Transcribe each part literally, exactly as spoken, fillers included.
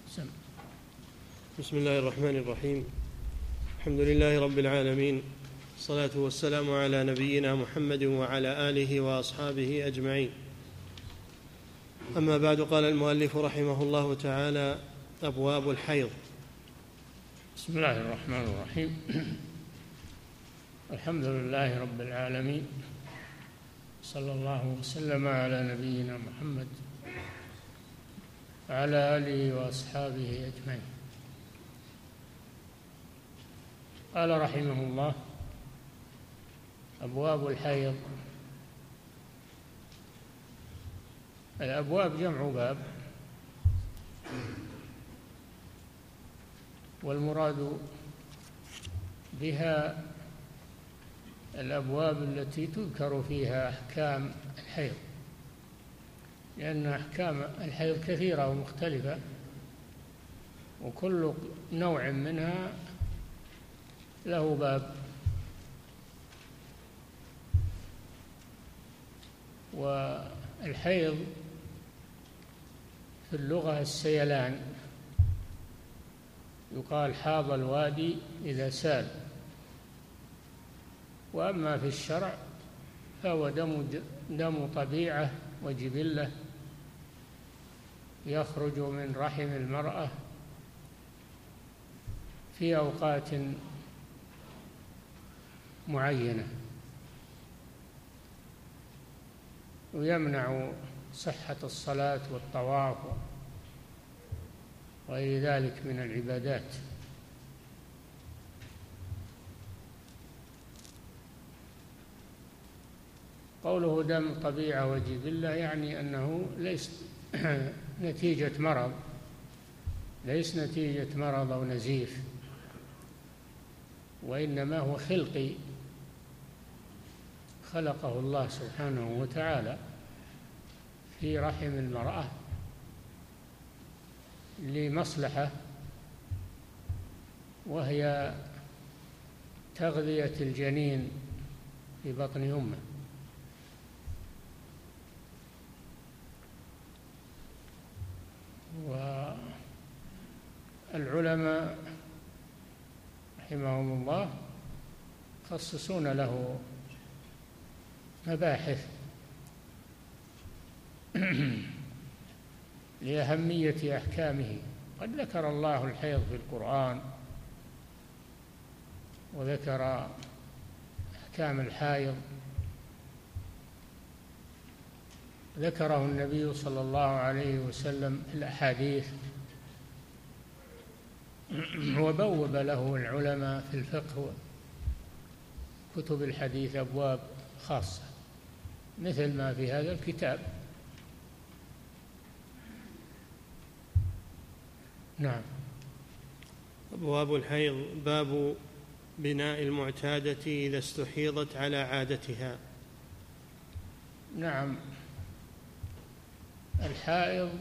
سم. بسم الله الرحمن الرحيم. الحمد لله رب العالمين، الصلاة والسلام على نبينا محمد وعلى آله وأصحابه أجمعين. أما بعد، قال المؤلف رحمه الله تعالى: أبواب الحيض. بسم الله الرحمن الرحيم. الحمد لله رب العالمين، صلى الله وسلم على نبينا محمد وعلى آله وأصحابه أجمعين. قال رحمه الله: أبواب الحيض. الأبواب جمع باب، والمراد بها الأبواب التي تذكر فيها أحكام الحيض، لأن أحكام الحيض كثيرة ومختلفة، وكل نوع منها له باب. والحيض في اللغة السيلان، يقال حاض الوادي إذا سال. وأما في الشرع فهو دم دم طبيعة وجبلة يخرج من رحم المرأة في أوقات معينة، ويمنع صحة الصلاة والطواف وغير ذلك من العبادات. قوله دم طبيعة وجبلة يعني أنه ليس نتيجة مرض، ليس نتيجة مرض أو نزيف، وإنما هو خلقي، خلقه الله سبحانه وتعالى في رحم المرأة لمصلحة، وهي تغذية الجنين في بطن أمه. والعلماء رحمهم الله يخصصون له مباحث لأهمية أحكامه. قد ذكر الله الحيض في القرآن، وذكر أحكام الحائض، ذكره النبي صلى الله عليه وسلم في الأحاديث، وبوب له العلماء في الفقه وكتب الحديث أبواب خاصة مثل ما في هذا الكتاب. نعم. أبواب الحيض. باب بناء المعتادة إذا استحيضت على عادتها. نعم، الحائض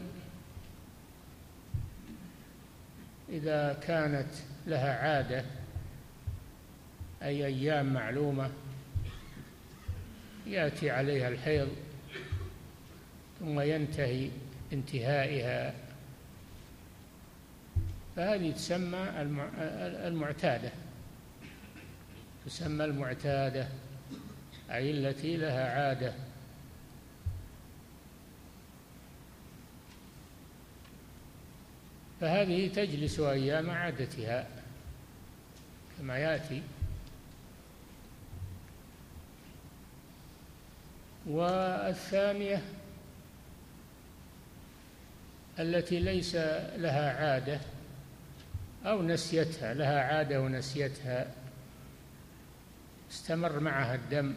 إذا كانت لها عادة، أي أيام معلومة يأتي عليها الحيض ثم ينتهي انتهائها، فهذه تسمى المعتادة، تسمى المعتادة، أي التي لها عادة. فهذه تجلس أيام عادتها كما يأتي. والثانية التي ليس لها عادة أو نسيتها، لها عادة ونسيتها، استمر معها الدم،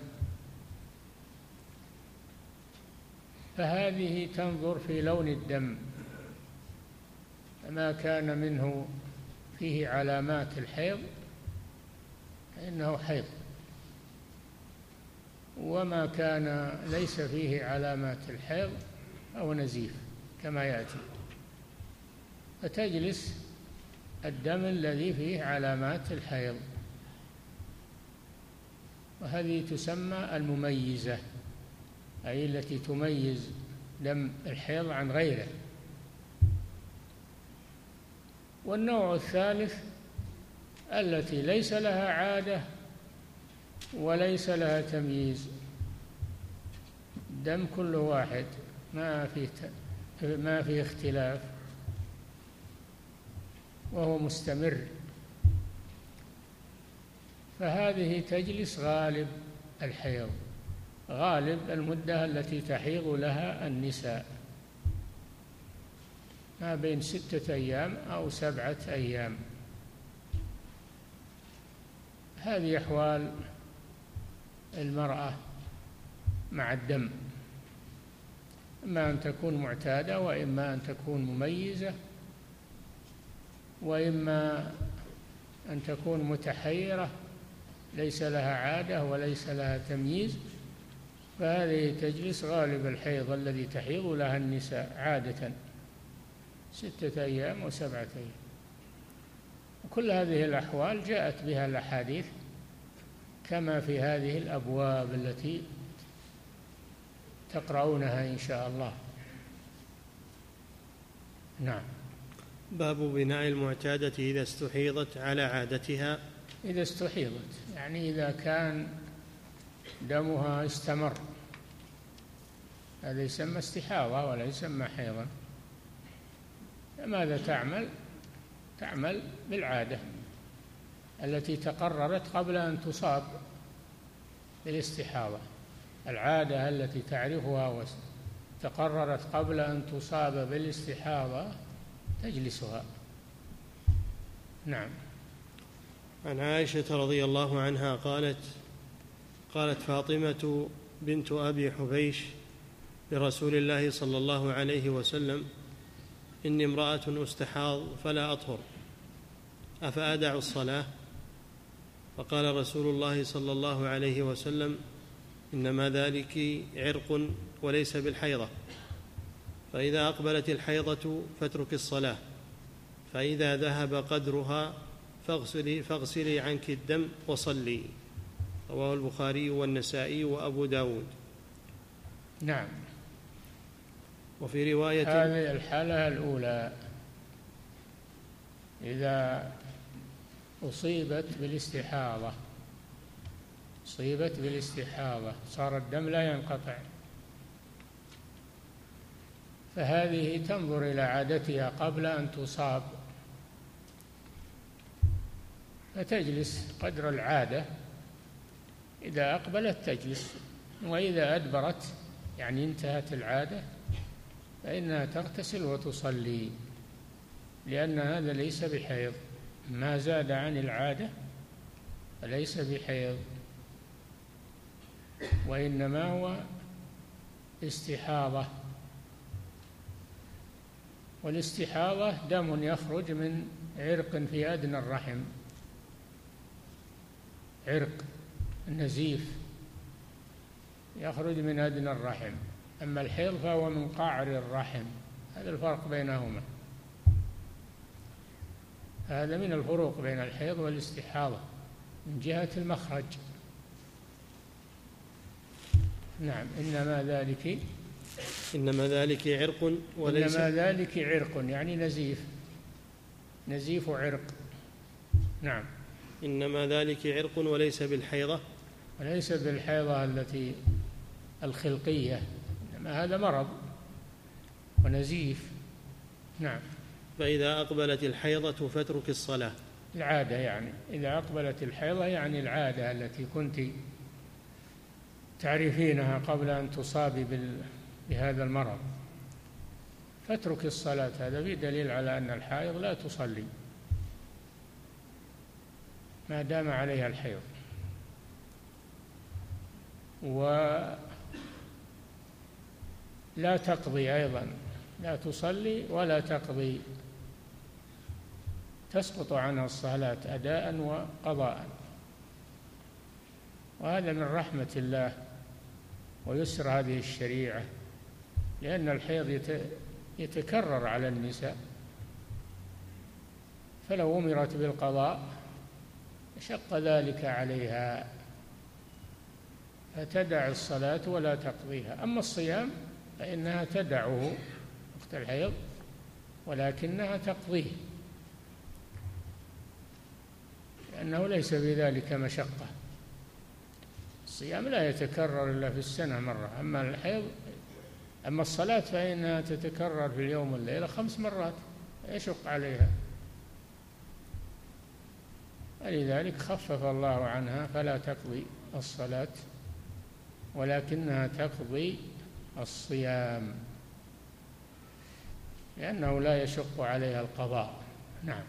فهذه تنظر في لون الدم، فما كان منه فيه علامات الحيض فإنه حيض، وما كان ليس فيه علامات الحيض أو نزيف كما يأتي. فتجلس الدم الذي فيه علامات الحيض، وهذه تسمى المميزة، أي التي تميز دم الحيض عن غيره. والنوع الثالث التي ليس لها عادة وليس لها تمييز، دم كل واحد ما فيه ما فيه اختلاف وهو مستمر، فهذه تجلس غالب الحيض، غالب المدة التي تحيض لها النساء، ما بين ستة أيام أو سبعة أيام. هذه أحوال المرأة مع الدم، إما أن تكون معتادة وإما أن تكون مميزة وإما أن تكون متحيرة ليس لها عادة وليس لها تمييز، فهذه تجلس غالب الحيض الذي تحيض لها النساء عادة ستة أيام وسبعة أيام. وكل هذه الأحوال جاءت بها الأحاديث كما في هذه الأبواب التي تقرؤونها إن شاء الله. نعم. باب بناء المعتادة إذا استحيضت على عادتها. إذا استحيضت يعني إذا كان دمها استمر، هذا يسمى استحاضة ولا يسمى حيضا. ماذا تعمل؟ تعمل بالعادة التي تقررت قبل أن تصاب بالاستحاضة، العادة التي تعرفها وتقررت قبل أن تصاب بالاستحاضة تجلسها. نعم. عن عائشة رضي الله عنها قالت قالت فاطمة بنت أبي حبيش لرسول الله صلى الله عليه وسلم: إني امرأة أستحاض فلا أطهر، أفأدع الصلاة؟ فقال رسول الله صلى الله عليه وسلم: إنما ذلك عرق وليس بالحيضة، فإذا أقبلت الحيضة فاترك الصلاة، فإذا ذهب قدرها فاغسلي, فاغسلي عنك الدم وصلي. رواه البخاري والنسائي وأبو داود. نعم. وفي رواية هذه الحالة الأولى إذا أصيبت بالاستحاضة، أصيبت بالاستحاضة صار الدم لا ينقطع، فهذه تنظر إلى عادتها قبل أن تصاب فتجلس قدر العادة، إذا أقبلت تجلس، وإذا أدبرت يعني انتهت العادة فإنها تغتسل وتصلي، لأن هذا ليس بحيض، ما زاد عن العادة فليس بحيض، وإنما هو استحاضة. والاستحاضة دم يخرج من عرق في أدنى الرحم، عرق النزيف يخرج من أدنى الرحم، أما الحيض فهو من قعر الرحم، هذا الفرق بينهما، هذا من الفروق بين الحيض والاستحاضة من جهة المخرج. نعم. إنما ذلك إنما ذلك عرق وليس إنما ذلك عرق يعني نزيف، نزيف عرق. نعم. إنما ذلك عرق وليس بالحيضة، وليس بالحيضة التي الخلقية، إنما هذا مرض ونزيف. نعم. فإذا أقبلت الحيضة فاترك الصلاة، العادة يعني إذا أقبلت الحيضة يعني العادة التي كنت تعرفينها قبل أن تصابي بهذا المرض فاترك الصلاة، هذا فيه دليل على أن الحائض لا تصلي ما دام عليها الحيض، ولا تقضي أيضا، لا تصلي ولا تقضي، تسقط عنها الصلاة أداء وقضاء، وهذا من رحمة الله ويسر هذه الشريعة، لأن الحيض يتكرر على النساء، فلو أمرت بالقضاء شق ذلك عليها فتدع الصلاة ولا تقضيها. أما الصيام فإنها تدعه وقت الحيض ولكنها تقضيه لأنه ليس بذلك مشقة. الصيام لا يتكرر إلا في السنة مرة، أما الحيض أما الصلاة فإنها تتكرر في اليوم والليلة خمس مرات، يشق عليها، ولذلك خفف الله عنها فلا تقضي الصلاة ولكنها تقضي الصيام لأنه لا يشق عليها القضاء. نعم.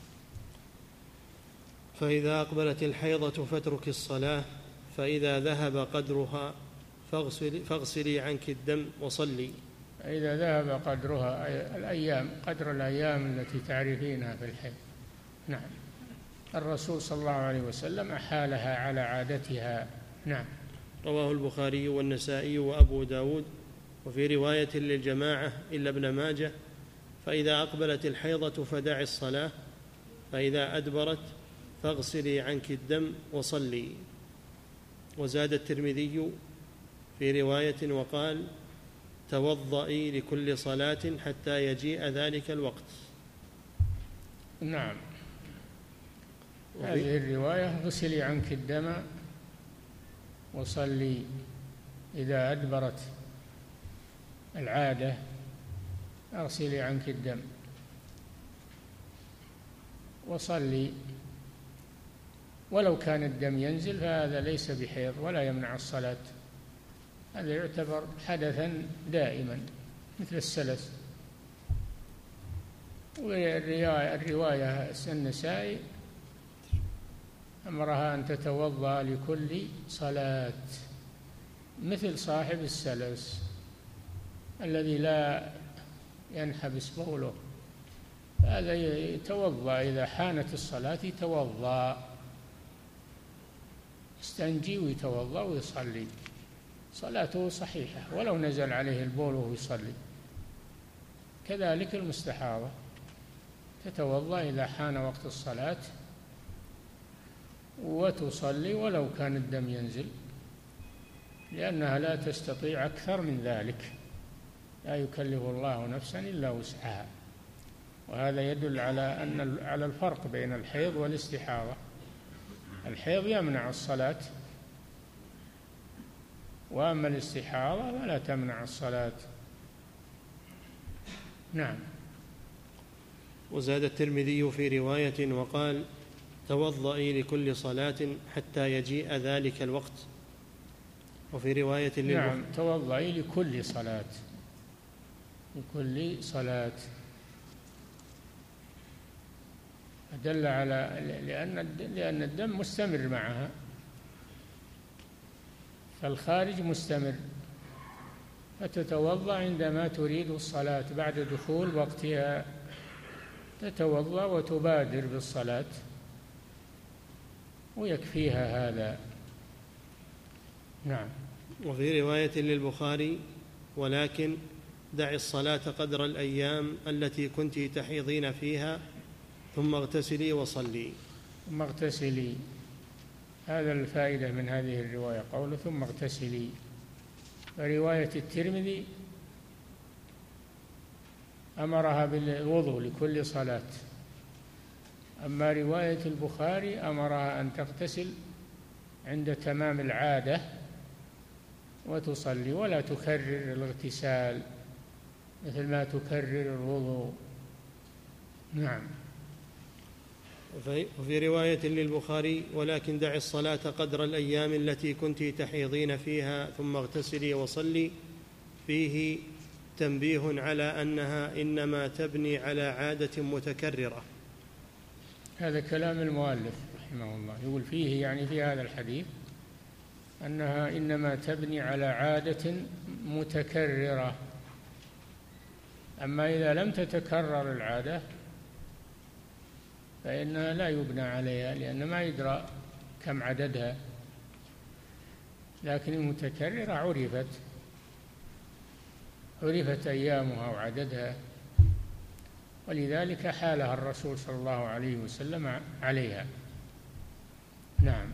فإذا أقبلت الحيضة فاترك الصلاة، فإذا ذهب قدرها فاغسلي, فاغسلي عنك الدم وصلي. فإذا ذهب قدرها أي الأيام، قدر الأيام التي تعرفينها في الحيض. نعم. الرسول صلى الله عليه وسلم أحالها على عادتها. نعم. رواه البخاري والنسائي وأبو داود، وفي رواية للجماعة إلا ابن ماجه: فإذا أقبلت الحيضة فدعي الصلاة، فإذا أدبرت فاغسلي عنك الدم وصلي. وزاد الترمذي في رواية وقال: توضئي لكل صلاة حتى يجيء ذلك الوقت. نعم. هذه الرواية: اغسلي عنك الدم وصلي. إذا أدبرت العادة اغسلي عنك الدم وصلي، ولو كان الدم ينزل فهذا ليس بحيض ولا يمنع الصلاة، هذا يعتبر حدثا دائما مثل السلس. والرواية الرواية النسائي أمرها أن تتوضأ لكل صلاة مثل صاحب السلس الذي لا ينحبس بوله، هذا يتوضأ إذا حانت الصلاة، يتوضأ، يستنجي ويتوضأ ويصلي، صلاته صحيحة ولو نزل عليه البول وهو يصلي. كذلك المستحاضة تتوضأ إذا حان وقت الصلاة وتصلي ولو كان الدم ينزل، لأنها لا تستطيع أكثر من ذلك، لا يكلف الله نفسا إلا وسعها. وهذا يدل على أن على الفرق بين الحيض والاستحاضة. الحيض يمنع الصلاة، وأما الاستحاضة فلا تمنع الصلاة. نعم. وزاد الترمذي في رواية وقال: توضئي لكل صلاة حتى يجيء ذلك الوقت. وفي رواية للبخاري: نعم، توضئي لكل صلاة، لكل صلاة. دل على لأن لأن الدم مستمر معها، فالخارج مستمر، فتتوضأ عندما تريد الصلاة بعد دخول وقتها، تتوضأ وتبادر بالصلاة ويكفيها هذا. نعم. وفي رواية للبخاري: ولكن دعي الصلاة قدر الأيام التي كنت تحيضين فيها ثم اغتسلي وصلي. ثم اغتسلي، هذا الفائدة من هذه الرواية، قوله ثم اغتسلي. فرواية الترمذي أمرها بالوضوء لكل صلاة، أما رواية البخاري أمرها أن تغتسل عند تمام العادة وتصلي، ولا تكرر الاغتسال مثل ما تكرر الوضوء. نعم. وفي رواية للبخاري: ولكن دعي الصلاة قدر الأيام التي كنت تحيضين فيها ثم اغتسلي وصلي، فيه تنبيه على أنها إنما تبني على عادة متكررة. هذا كلام المؤلف رحمه الله، يقول فيه يعني في هذا الحديث أنها إنما تبني على عادة متكررة، أما إذا لم تتكرر العادة فإنها لا يبنى عليها، لأن ما يدرى كم عددها، لكن المتكررة عرفت عرفت أيامها وعددها، ولذلك حالها الرسول صلى الله عليه وسلم عليها. نعم.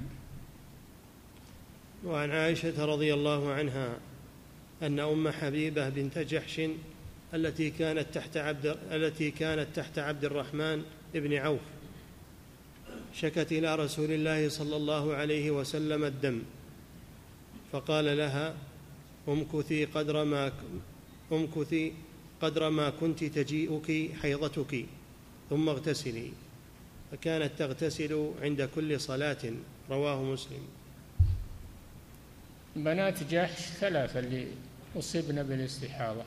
وعن عائشة رضي الله عنها أن أم حبيبة بنت جحش التي كانت تحت عبد التي كانت تحت عبد الرحمن بن عوف شكت إلى رسول الله صلى الله عليه وسلم الدم، فقال لها: امكثي قدر ما امكثي قدر ما كنت تجيئك حيضتك ثم اغتسلي. فكانت تغتسل عند كل صلاة. رواه مسلم. بنات جحش ثلاثة اللي أصبن بالاستحاضة: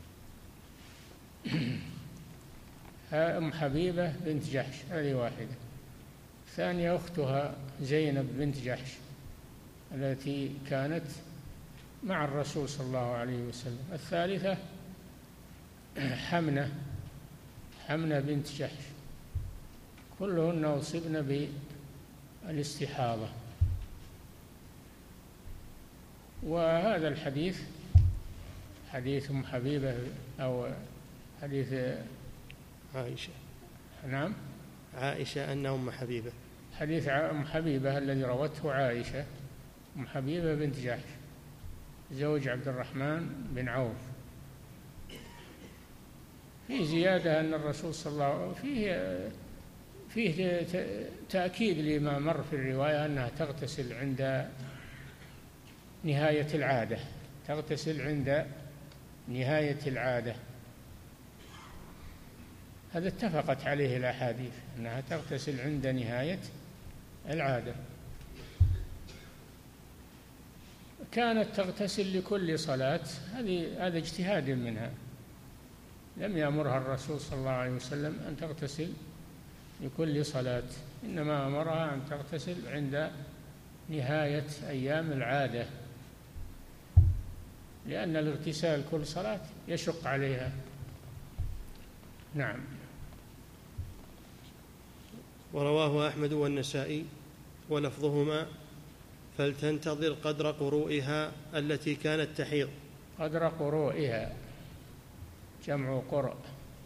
أم حبيبة بنت جحش، هذه واحدة. الثانية أختها زينب بنت جحش التي كانت مع الرسول صلى الله عليه وسلم. الثالثة حمنة حمنة بنت جحش، كلهن أصبن بالاستحاضة. وهذا الحديث حديث أم حبيبة أو حديث عائشة، نعم عائشة أن أم حبيبة، حديث أم حبيبة الذي روته عائشة، أم حبيبة بنت جحش زوج عبد الرحمن بن عوف. في زيادة أن الرسول صلى الله عليه وسلم فيه فيه تأكيد لما مر في الرواية أنها تغتسل عند نهاية العادة، تغتسل عند نهاية العادة. هذا اتفقت عليه الأحاديث أنها تغتسل عند نهاية العادة. كانت تغتسل لكل صلاة، هذه هذا اجتهاد منها، لم يأمرها الرسول صلى الله عليه وسلم أن تغتسل لكل صلاة، إنما أمرها أن تغتسل عند نهاية أيام العادة، لأن الاغتسال كل صلاة يشق عليها. نعم. ورواه أحمد والنسائي ولفظهما: فلتنتظر قدر قروئها التي كانت تحيض. قدر قروئها جمع قرء.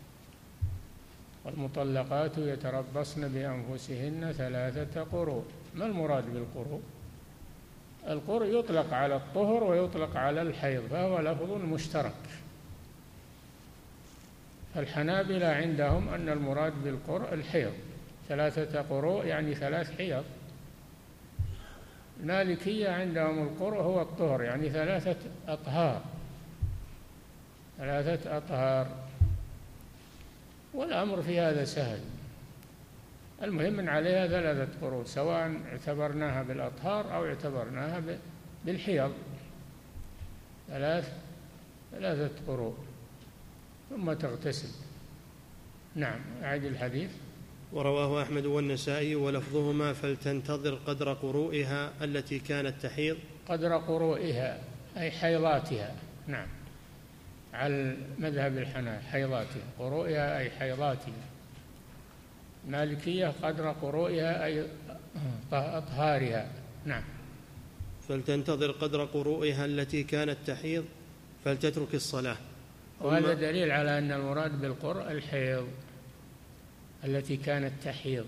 والمطلقات يتربصن بأنفسهن ثلاثة قروء. ما المراد بالقروء؟ القرء يطلق على الطهر ويطلق على الحيض، فهو لفظ مشترك. فالحنابلة عندهم أن المراد بالقرء الحيض، ثلاثة قروء يعني ثلاث حيض. المالكية عندهم القرء هو الطهر يعني ثلاثة أطهار، ثلاثة أطهار. والأمر في هذا سهل، المهم من عليها ثلاثة قروء، سواء اعتبرناها بالأطهار أو اعتبرناها بالحيض، ثلاث ثلاثة قروء ثم تغتسل. نعم. أعد الحديث. ورواه أحمد والنسائي ولفظهما: فلتنتظر قدر قروئها التي كانت تحيض. قدر قروئها أي حيضاتها. نعم، على مذهب الحنابلة حيضاتها، قروئها أي حيضاتها. مالكية قدر قروئها أي أطهارها. نعم. فلتنتظر قدر قروئها التي كانت تحيض فلتترك الصلاة. وهذا دليل على أن المراد بالقرء الحيض التي كانت تحيض،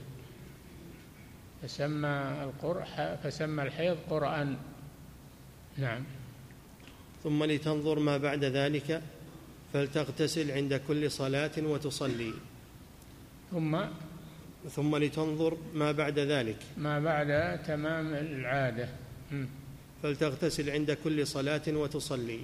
فسمى القرء فسمى الحيض قرءا. نعم. ثم لتنظر ما بعد ذلك فلتغتسل عند كل صلاة وتصلي. ثم ثم لتنظر ما بعد ذلك ما بعد تمام العادة فلتغتسل عند كل صلاة وتصلي.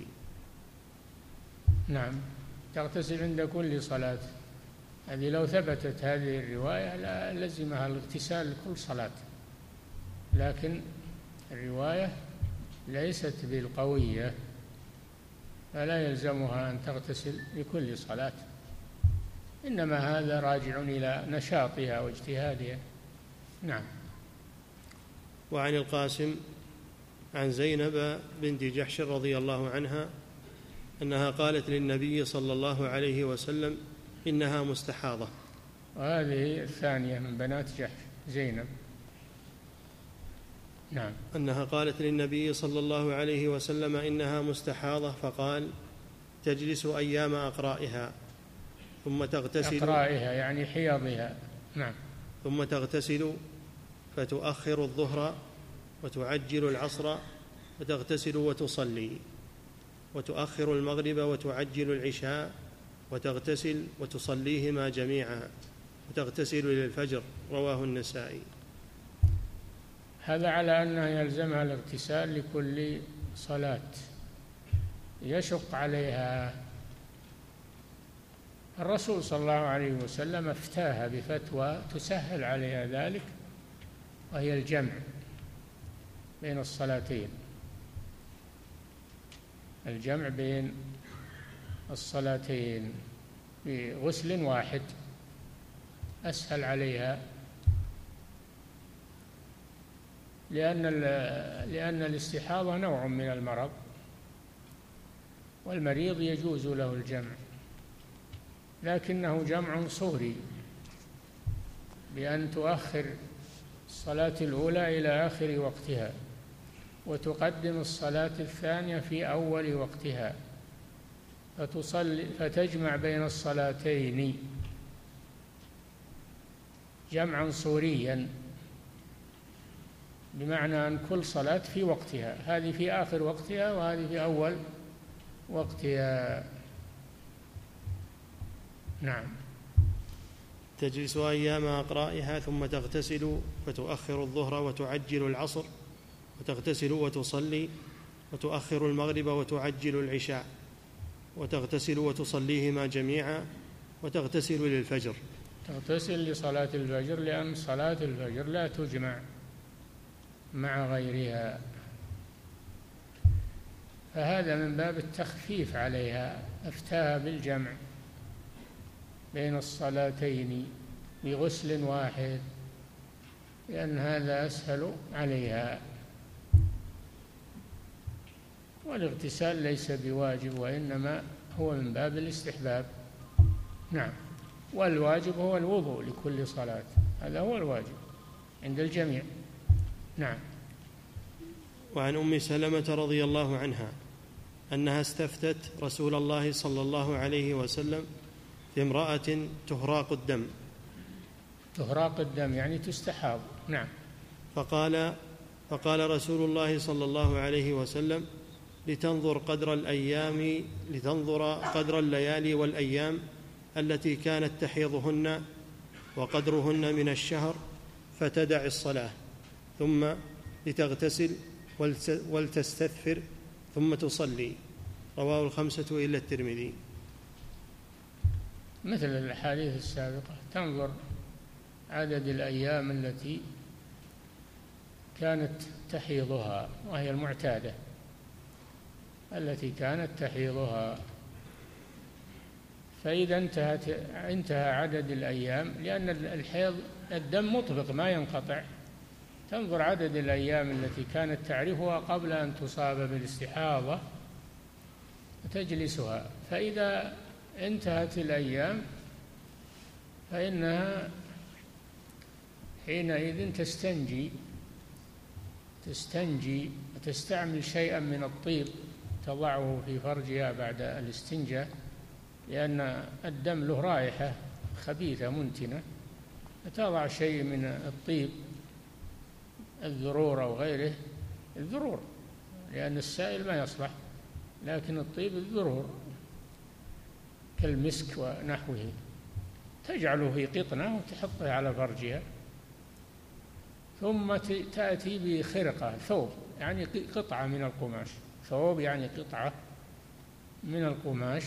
نعم، تغتسل عند كل صلاة. هذه لو ثبتت هذه الرواية لا لزمها الاغتسال لكل صلاة، لكن الرواية ليست بالقوية، فلا يلزمها أن تغتسل لكل صلاة، إنما هذا راجع إلى نشاطها واجتهادها. نعم. وعن القاسم عن زينب بنت جحش رضي الله عنها أنها قالت للنبي صلى الله عليه وسلم: إنها مستحاضة. وهذه الثانية من بنات جحش زينب. نعم. أنها قالت للنبي صلى الله عليه وسلم: إنها مستحاضة، فقال: تجلس أيام أقرائها ثم تغتسل. أقرائها يعني حيضها. نعم. ثم تغتسل فتؤخر الظهر وتعجل العصر وتغتسل وتصلي، وتؤخر المغرب وتعجل العشاء وتغتسل وتصليهما جميعا، وتغتسل للفجر. رواه النسائي. هذا على أنها يلزمها الاغتسال لكل صلاة، يشق عليها. الرسول صلى الله عليه وسلم افتاها بفتوى تسهل عليها ذلك، وهي الجمع بين الصلاتين، الجمع بين الصلاتين بغسل واحد أسهل عليها، لأن لأن الاستحاضة نوع من المرض، والمريض يجوز له الجمع، لكنه جمع صوري، بأن تؤخر الصلاة الأولى إلى آخر وقتها، وتقدم الصلاة الثانية في أول وقتها، فتصلي فتجمع بين الصلاتين جمعا صوريا، بمعنى أن كل صلاة في وقتها، هذه في آخر وقتها وهذه في أول وقتها. نعم. تجلس أيام أقرائها ثم تغتسل فتؤخر الظهر وتعجل العصر، وتغتسل وتصلي، وتؤخر المغرب وتعجل العشاء، وتغتسل وتصليهما جميعا، وتغتسل للفجر. تغتسل لصلاة الفجر، لأن صلاة الفجر لا تجمع مع غيرها، فهذا من باب التخفيف عليها، أفتاها بالجمع بين الصلاتين بغسل واحد، لأن هذا أسهل عليها. والاغتسال ليس بواجب، وإنما هو من باب الاستحباب. نعم. والواجب هو الوضوء لكل صلاة، هذا هو الواجب عند الجميع. نعم. وعن أم سلمة رضي الله عنها أنها استفتت رسول الله صلى الله عليه وسلم في امرأة تهراق الدم. تهراق الدم يعني تستحاض. نعم. فقال فقال رسول الله صلى الله عليه وسلم: لتنظر قدر الأيام لتنظر قدر الليالي والأيام التي كانت تحيضهن وقدرهن من الشهر، فتدع الصلاة، ثم لتغتسل ولتستثفر ثم تصلي. رواه الخمسة إلا الترمذي. مثل الأحاديث السابقة، تنظر عدد الأيام التي كانت تحيضها، وهي المعتادة التي كانت تحيضها، فإذا انتهت انتهى عدد الأيام، لأن الحيض الدم مطبق ما ينقطع، تنظر عدد الأيام التي كانت تعرفها قبل أن تصاب بالاستحاضة وتجلسها، فإذا انتهت الأيام فإنها حينئذ تستنجي تستنجي وتستعمل شيئا من الطيب تضعه في فرجها بعد الاستنجاء، لأن الدم له رائحة خبيثة منتنة، فتضع شيء من الطيب، الذرور أو غيره، الذرور لأن السائل ما يصلح، لكن الطيب الذرور كالمسك ونحوه، تجعله في قطنة وتحطه على فرجها، ثم تأتي بخرقة، ثوب يعني قطعة من القماش، ثوب يعني قطعة من القماش،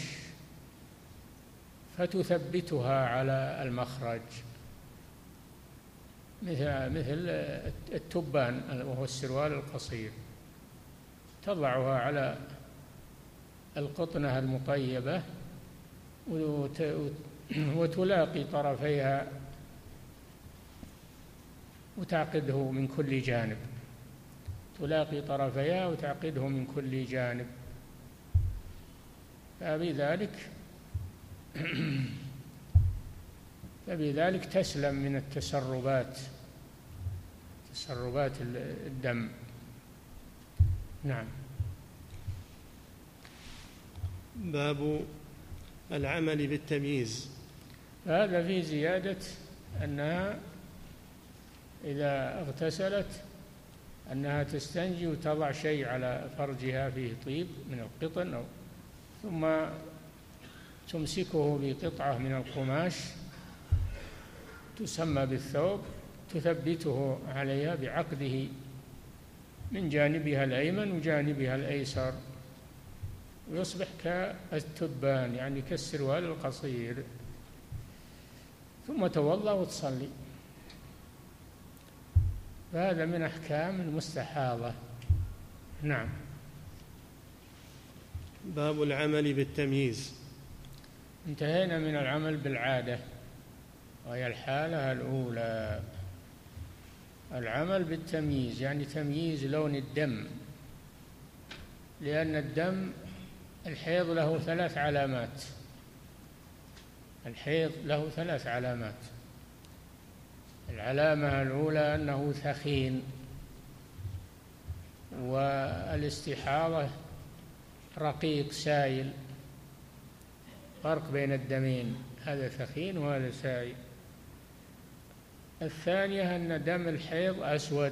فتثبتها على المخرج مثل مثل التبان وهو السروال القصير، تضعها على القطنة المطيبة وتلاقي طرفيها وتعقده من كل جانب، تلاقي طرفيها وتعقده من كل جانب، فبذلك فبذلك تسلم من التسربات تسربات الدم. نعم. باب العمل بالتمييز. هذا في زيادة أنها إذا اغتسلت أنها تستنجي وتضع شيء على فرجها فيه طيب من القطن، أو ثم تمسكه بقطعة من القماش تسمى بالثوب، تثبته عليها بعقده من جانبها الأيمن وجانبها الأيسر، ويصبح كالتبان يعني كالسروال القصير، ثم توضأ وتصلي. فهذا من أحكام المستحاضة. نعم. باب العمل بالتمييز. انتهينا من العمل بالعادة، وهي الحالة الأولى. العمل بالتمييز يعني تمييز لون الدم، لأن الدم الحيض له ثلاث علامات. الحيض له ثلاث علامات. العلامة الأولى أنه ثخين، والاستحاضة رقيق سائل، فرق بين الدمين، هذا ثخين وهذا سائل. الثانية أن دم الحيض أسود،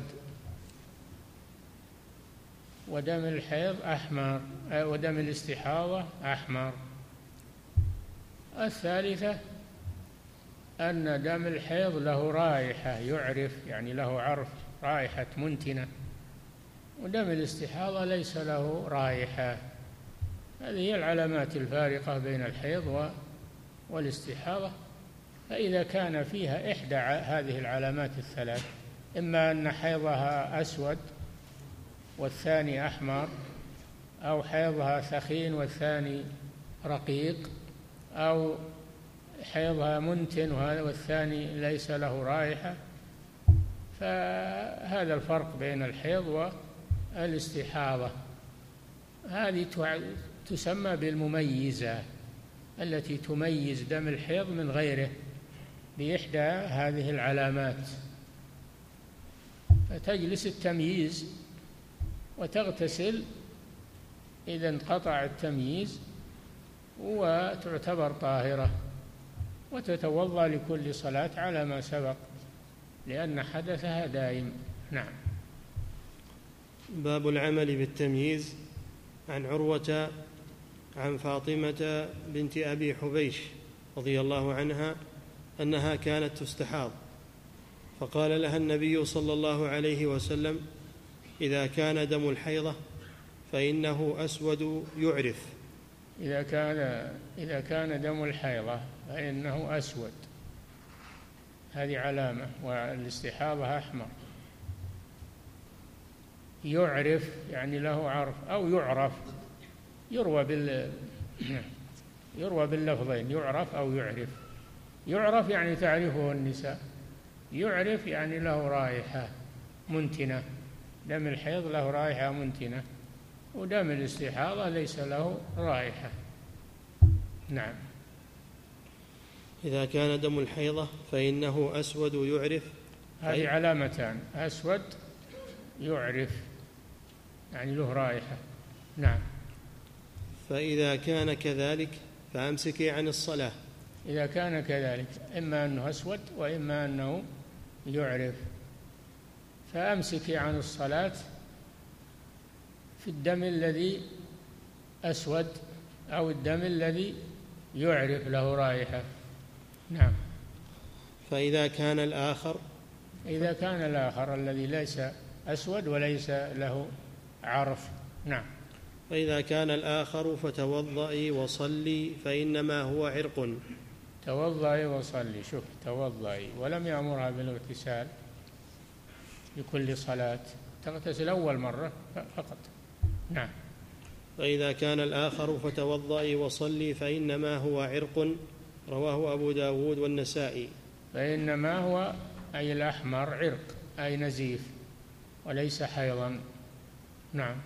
ودم الحيض أحمر، ودم الاستحاضة أحمر. الثالثة أن دم الحيض له رائحة يعرف، يعني له عرف، رائحة منتنة، ودم الاستحاضة ليس له رائحة. هذه هي العلامات الفارقة بين الحيض والاستحاضة. فإذا كان فيها إحدى هذه العلامات الثلاث، إما أن حيضها أسود والثاني أحمر، أو حيضها ثخين والثاني رقيق، أو حيضها منتن والثاني ليس له رائحة، فهذا الفرق بين الحيض والاستحاضة. هذه تسمى بالمميزة، التي تميز دم الحيض من غيره بإحدى هذه العلامات. فتجلس التمييز وتغتسل إذا انقطع التمييز، وتعتبر طاهرة، وتتوضأ لكل صلاة على ما سبق، لأن حدثها دائم. نعم. باب العمل بالتمييز. عن عروة عن فاطمة بنت أبي حبيش رضي الله عنها أنها كانت تستحاض، فقال لها النبي صلى الله عليه وسلم: إذا كان دم الحيضة فإنه أسود يعرف. إذا كان إذا كان دم الحيضة فإنه أسود، هذه علامة، والاستحاضة أحمر. يعرف يعني له عرف، أو يعرف، يروى بال يروى باللفظين، يعرف أو يعرف. يعرف يعني تعرفه النساء، يعرف يعني له رائحة منتنة. دم الحيض له رائحة منتنة، ودم الاستحاضة ليس له رائحة. نعم. إذا كان دم الحيضة فإنه أسود يعرف. هذه علامتان: أسود يعرف يعني له رائحة. نعم. فإذا كان كذلك فأمسكي عن الصلاة. إذا كان كذلك، إما أنه أسود وإما أنه يعرف، فأمسكي عن الصلاة في الدم الذي أسود أو الدم الذي يعرف له رائحة. نعم. فإذا كان الآخر إذا كان الآخر الذي ليس أسود وليس له عرف. نعم. فإذا كان الآخر فتوضئي وصلي فإنما هو عرق. توضئي وصلي، شوف، توضئي، ولم يأمرها بالاغتسال لكل صلاة، تغتسل أول مرة فقط. نعم. فإذا كان الآخر فتوضئي وصلي فإنما هو عرق. رواه أبو داود والنسائي. فإنما هو أي الأحمر عرق، أي نزيف، وليس حيضا. نعم.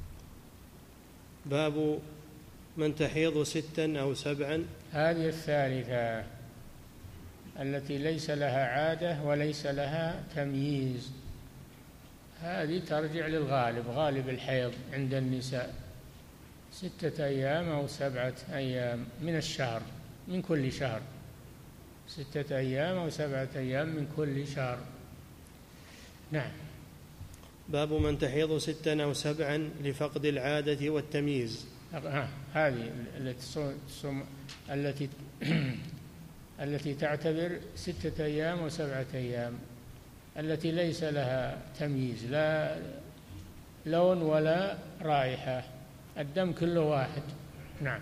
باب من تحيض ستا أو سبعا. هذه الثالثة التي ليس لها عادة وليس لها تمييز، هذه ترجع للغالب، غالب الحيض عند النساء ستة أيام أو سبعة أيام من الشهر، من كل شهر، ستة أيام أو سبعة أيام من كل شهر. نعم. باب من تحيض ستا أو سبعا لفقد العادة والتمييز. هذه التي التي التي تعتبر ستة أيام وسبعة أيام، التي ليس لها تمييز، لا لون ولا رائحة، الدم كله واحد. نعم.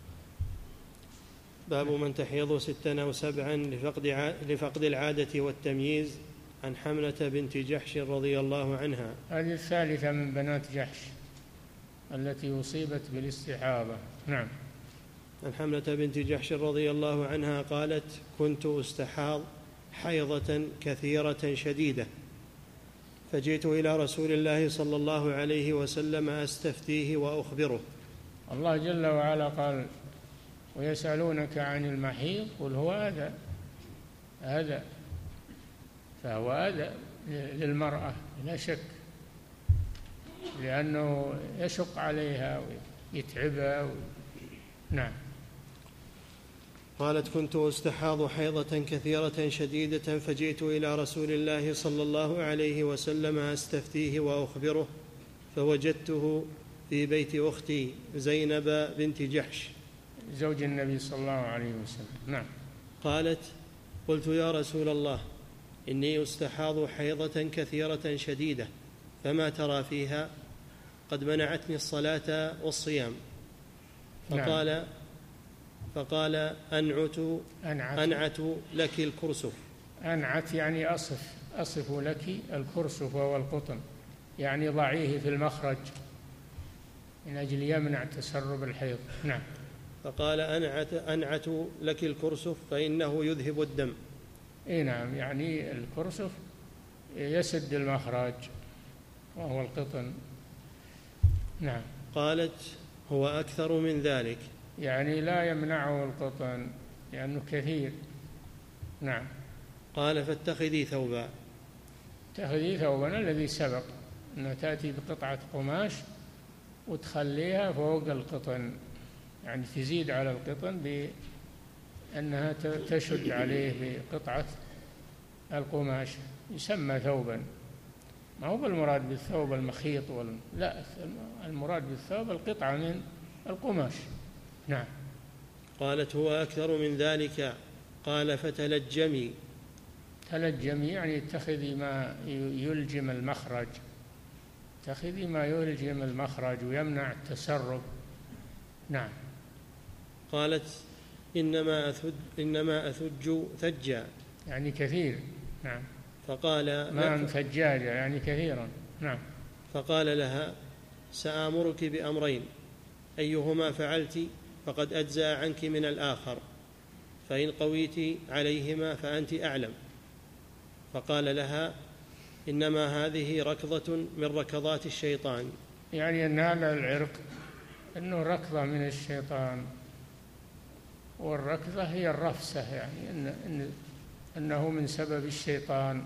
باب من تحيض ستا أو سبعا لفقد لفقد العادة والتمييز. عن حملة بنت جحش رضي الله عنها. هذه الثالثة من بنات جحش التي أصيبت بالاستحاضة. نعم. عن حملة بنت جحش رضي الله عنها قالت: كنت أستحاض حيضة كثيرة شديدة، فجئت إلى رسول الله صلى الله عليه وسلم أستفتيه وأخبره. الله جل وعلا قال: ويسألونك عن المحيض قل هو أذى. أذى، فهو أذى للمرأة لا شك، لأنه يشق عليها ويتعبها و... نعم. قالت: كنت أستحاض حيضة كثيرة شديدة، فجئت إلى رسول الله صلى الله عليه وسلم أستفتيه وأخبره، فوجدته في بيت أختي زينب بنت جحش زوج النبي صلى الله عليه وسلم. نعم. قالت: قلت: يا رسول الله، إني أستحاض حيضة كثيرة شديدة، فما ترى فيها؟ قد منعتني الصلاة والصيام. فقال نعم. فقال أنعت, أنعت أنعت لك الكرسف. أنعت يعني أصف أصف لك الكرسف وهو القطن، يعني ضعيه في المخرج من أجل يمنع تسرب الحيض. نعم. فقال أنعت, أنعت لك الكرسف فإنه يذهب الدم. إيه نعم، يعني الكرسف يسد المخرج وهو القطن. نعم. قالت: هو أكثر من ذلك، يعني لا يمنعه القطن لأنه كثير. نعم. قال: فاتخذي ثوبا. اتخذي ثوبا الذي سبق، أنها تأتي بقطعة قماش وتخليها فوق القطن، يعني تزيد على القطن بأنها تشد عليه بقطعة القماش، يسمى ثوبا. ما هو بالمراد بالثوب المخيط وال... لا، المراد بالثوب القطعة من القماش. نعم. قالت: هو أكثر من ذلك. قال: فتلجمي. تلجمي يعني اتخذي ما يلجم المخرج، اتخذي ما يلجم المخرج ويمنع التسرب. نعم. قالت: إنما أثج, إنما أثج ثجا، يعني كثير. نعم. فقال: ما ثجاجة يعني كثيرا. نعم. فقال لها: سآمرك بأمرين، أيهما فعلت فقد أجزأ عنك من الآخر، فإن قويت عليهما فأنت أعلم. فقال لها: إنما هذه ركضة من ركضات الشيطان. يعني أن هذا العرق أنه ركضة من الشيطان، والركضة هي الرفسة، يعني إن إن أنه من سبب الشيطان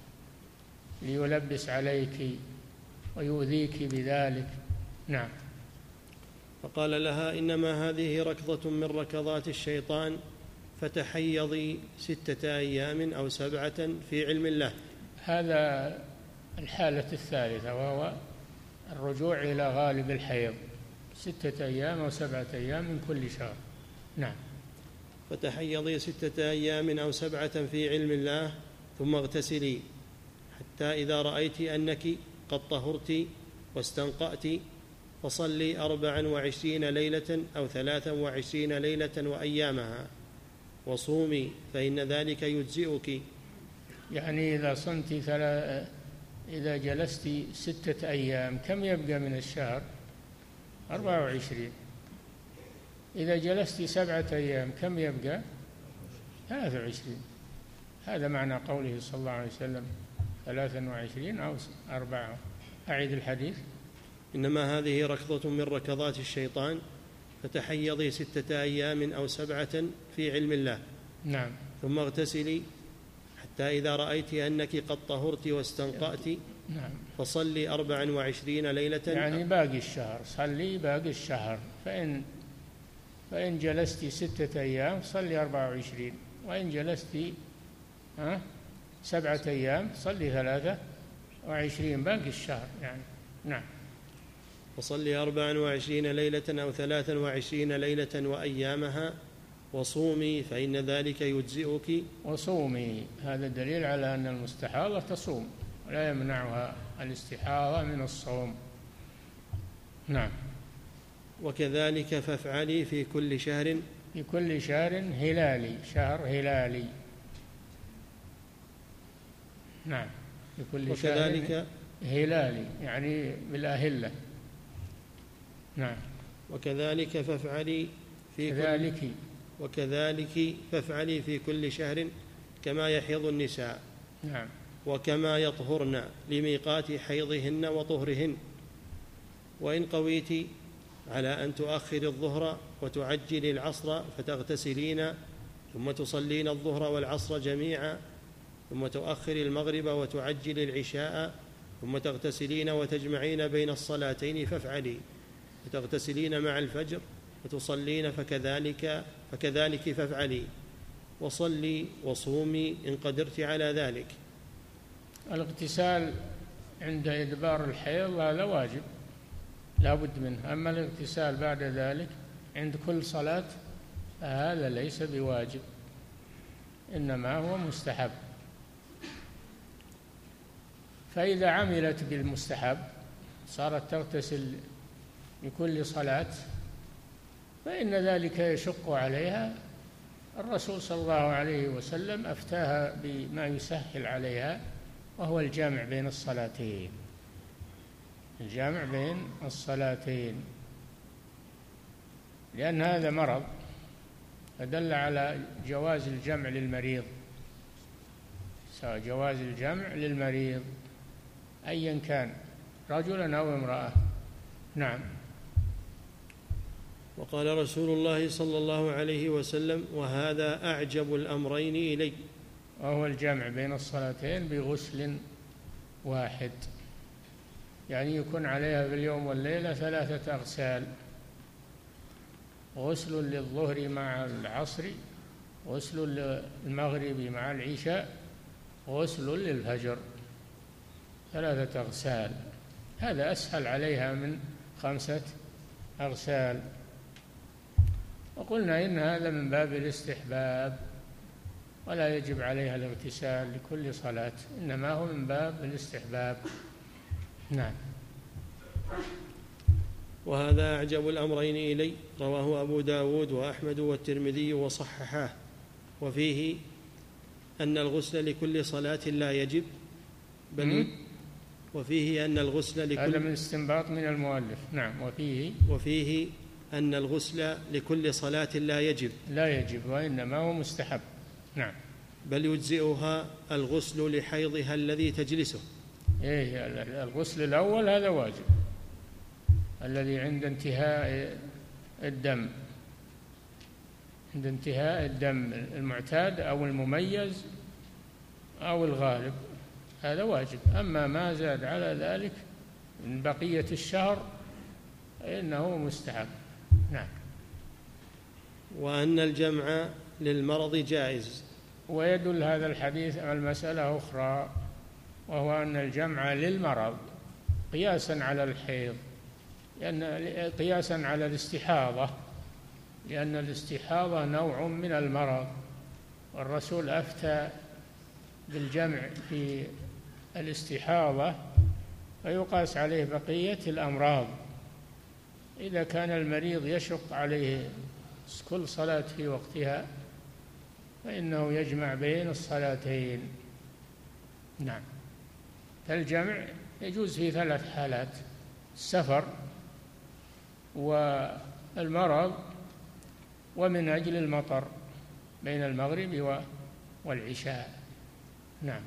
ليلبس عليك ويؤذيك بذلك. نعم. فقال لها: إنما هذه ركضة من ركضات الشيطان، فتحيضي ستة أيام أو سبعة في علم الله. هذا الحالة الثالثة، وهو الرجوع إلى غالب الحيض، ستة أيام أو سبعة أيام من كل شهر. نعم. فتحيضي ستة أيام أو سبعة في علم الله، ثم اغتسلي حتى إذا رأيت أنك قد طهرت واستنقأت، فصلي أربعا وعشرين ليلة أو ثلاثا وعشرين ليلة وأيامها، وصومي فإن ذلك يجزئك. يعني إذا صمت ثلاث إذا جلست ستة أيام كم يبقى من الشهر؟ أربعة وعشرين. إذا جلست سبعة أيام كم يبقى؟ ثلاثة وعشرين. هذا معنى قوله صلى الله عليه وسلم ثلاثا وعشرين أو أربعة. أعيد الحديث. إنما هذه ركضة من ركضات الشيطان، فتحيضي ستة أيام أو سبعة في علم الله. نعم. ثم اغتسلي حتى إذا رأيت أنك قد طهرت واستنقأت. نعم. فصلي أربعا وعشرين ليلة، يعني باقي الشهر، صلي باقي الشهر. فإن فإن جلست ستة أيام صلي أربعة وعشرين، وإن جلست ها سبعة أيام صلي ثلاثة وعشرين، باقي الشهر يعني. نعم. فصلي أربعا وعشرين ليلة أو ثلاثا وعشرين ليلة وأيامها، وصومي فإن ذلك يجزئك. وصومي، هذا دليل على أن المستحاضة تصوم، لا يمنعها الاستحاضة من الصوم. نعم. وكذلك فافعلي في كل شهر في كل شهر هلالي، شهر هلالي. نعم، في كل وكذلك شهر هلالي يعني بالأهلة. نعم. وكذلك فافعلي في كذلك كل وكذلك فافعلي في كل شهر كما يحيض النساء. نعم. وكما يطهرن لميقات حيضهن وطهرهن. وإن قويت على أن تؤخر الظهر وتعجل العصر فتغتسلين ثم تصلين الظهر والعصر جميعا، ثم تؤخر المغرب وتعجل العشاء ثم تغتسلين وتجمعين بين الصلاتين فافعلي، وتغتسلين مع الفجر وتصلين فكذلك فكذلك فافعلي، وصلي وصومي إن قدرت على ذلك. الاغتسال عند إدبار الحيض هذا واجب لا بد منه، أما الاغتسال بعد ذلك عند كل صلاة هذا ليس بواجب، إنما هو مستحب. فإذا عملت بالمستحب صارت تغتسل لكل صلاة فإن ذلك يشق عليها. الرسول صلى الله عليه وسلم أفتاها بما يسهل عليها، وهو الجامع بين الصلاتين، الجامع بين الصلاتين، لأن هذا مرض، فدل على جواز الجمع للمريض، سواء جواز الجمع للمريض أيا كان رجلا أو امرأة. نعم. وقال رسول الله صلى الله عليه وسلم: وهذا أعجب الأمرين إلي، وهو الجمع بين الصلاتين بغسل واحد، يعني يكون عليها في اليوم والليلة ثلاثة أغسال: غسل للظهر مع العصر، غسل للمغرب مع العشاء، غسل للفجر، ثلاثة أغسال. هذا أسهل عليها من خمسة أغسال. وقلنا إن هذا من باب الاستحباب، ولا يجب عليها الاغتسال لكل صلاة، إنما هو من باب الاستحباب. نعم. وهذا أعجب الأمرين إلي، رواه أبو داود وأحمد والترمذي وصححاه. وفيه أن الغسل لكل صلاة لا يجب، بل وفيه أن الغسل لكل هذا من استنباط من المؤلف. نعم. وفيه وفيه أن الغسل لكل صلاة لا يجب لا يجب وإنما هو مستحب. نعم. بل يجزئها الغسل لحيضها الذي تجلسه. إيه، الغسل الأول هذا واجب، الذي عند انتهاء الدم، عند انتهاء الدم المعتاد أو المميز أو الغالب، هذا واجب. أما ما زاد على ذلك من بقية الشهر إنه مستحب. نعم. وأن الجمع للمرض جائز. ويدل هذا الحديث على المسألة أخرى، وهو أن الجمع للمرض قياسا على الحيض، لأن قياسا على الاستحاضة، لأن الاستحاضة نوع من المرض، والرسول أفتى بالجمع في الاستحاضة فيقاس عليه بقية الأمراض. إذا كان المريض يشق عليه كل صلاة في وقتها فإنه يجمع بين الصلاتين. نعم. فالجمع يجوز في ثلاث حالات: السفر والمرض ومن أجل المطر بين المغرب والعشاء. نعم.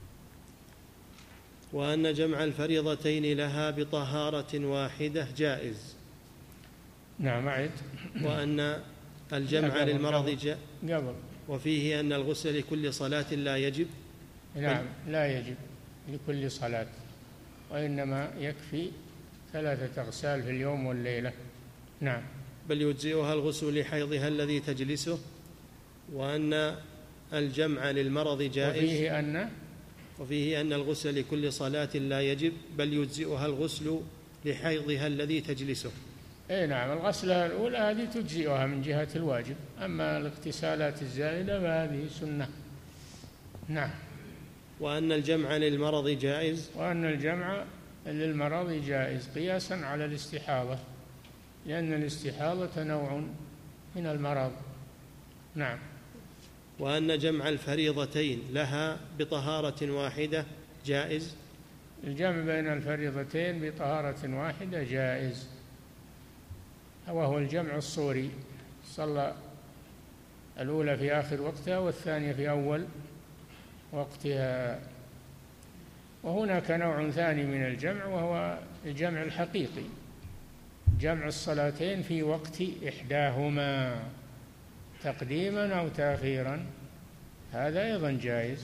وأن جمع الفريضتين لها بطهارة واحدة جائز. نعم. أعد. وأن الجمع للمرض جائز. وفيه أن الغسل لكل صلاة لا يجب. نعم، لا يجب لكل صلاة، وإنما يكفي ثلاثة أغسال في اليوم والليلة. نعم. بل يجزئها الغسل لحيضها الذي تجلسه. وأن الجمع للمرض جائز. وفيه أن وفيه أن الغسل لكل صلاة لا يجب، بل يجزئها الغسل لحيضها الذي تجلسه. اي نعم. الغسلة الأولى هذه تجزئها من جهة الواجب، أما الاغتسالات الزائدة فهذه سنة. نعم. وأن الجمع للمرض جائز. وأن الجمع للمرض جائز قياسا على الاستحاضة، لأن الاستحاضة نوع من المرض. نعم. وأن جمع الفريضتين لها بطهارة واحدة جائز. الجمع بين الفريضتين بطهارة واحدة جائز، وهو الجمع الصوري، صلى الأولى في آخر وقتها والثانية في أول وقتها. وهناك نوع ثاني من الجمع وهو الجمع الحقيقي، جمع الصلاتين في وقت إحداهما تقديما أو تأخيرا، هذا أيضا جائز.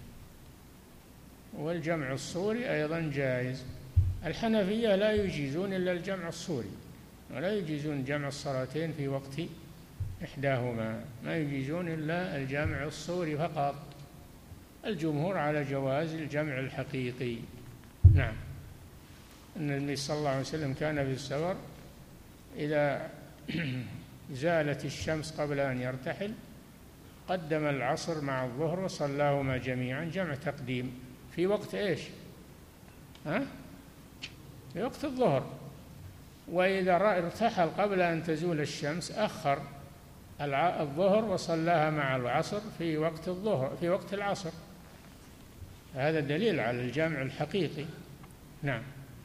والجمع الصوري أيضا جائز. الحنفية لا يجيزون إلا الجمع الصوري، ولا يجيزون جمع الصلاتين في وقت إحداهما، ما يجيزون إلا الجمع الصوري فقط. الجمهور على جواز الجمع الحقيقي. نعم. أن النبي صلى الله عليه وسلم كان في السفر إذا زالت الشمس قبل أن يرتحل قدم العصر مع الظهر وصلاهما جميعا جمع تقديم في وقت إيش؟ ها؟ في وقت الظهر. وإذا ارتحل قبل أن تزول الشمس أخر الظهر وصلاها مع العصر في وقت الظهر في وقت العصر. هذا دليل على الجمع الحقيقي. نعم.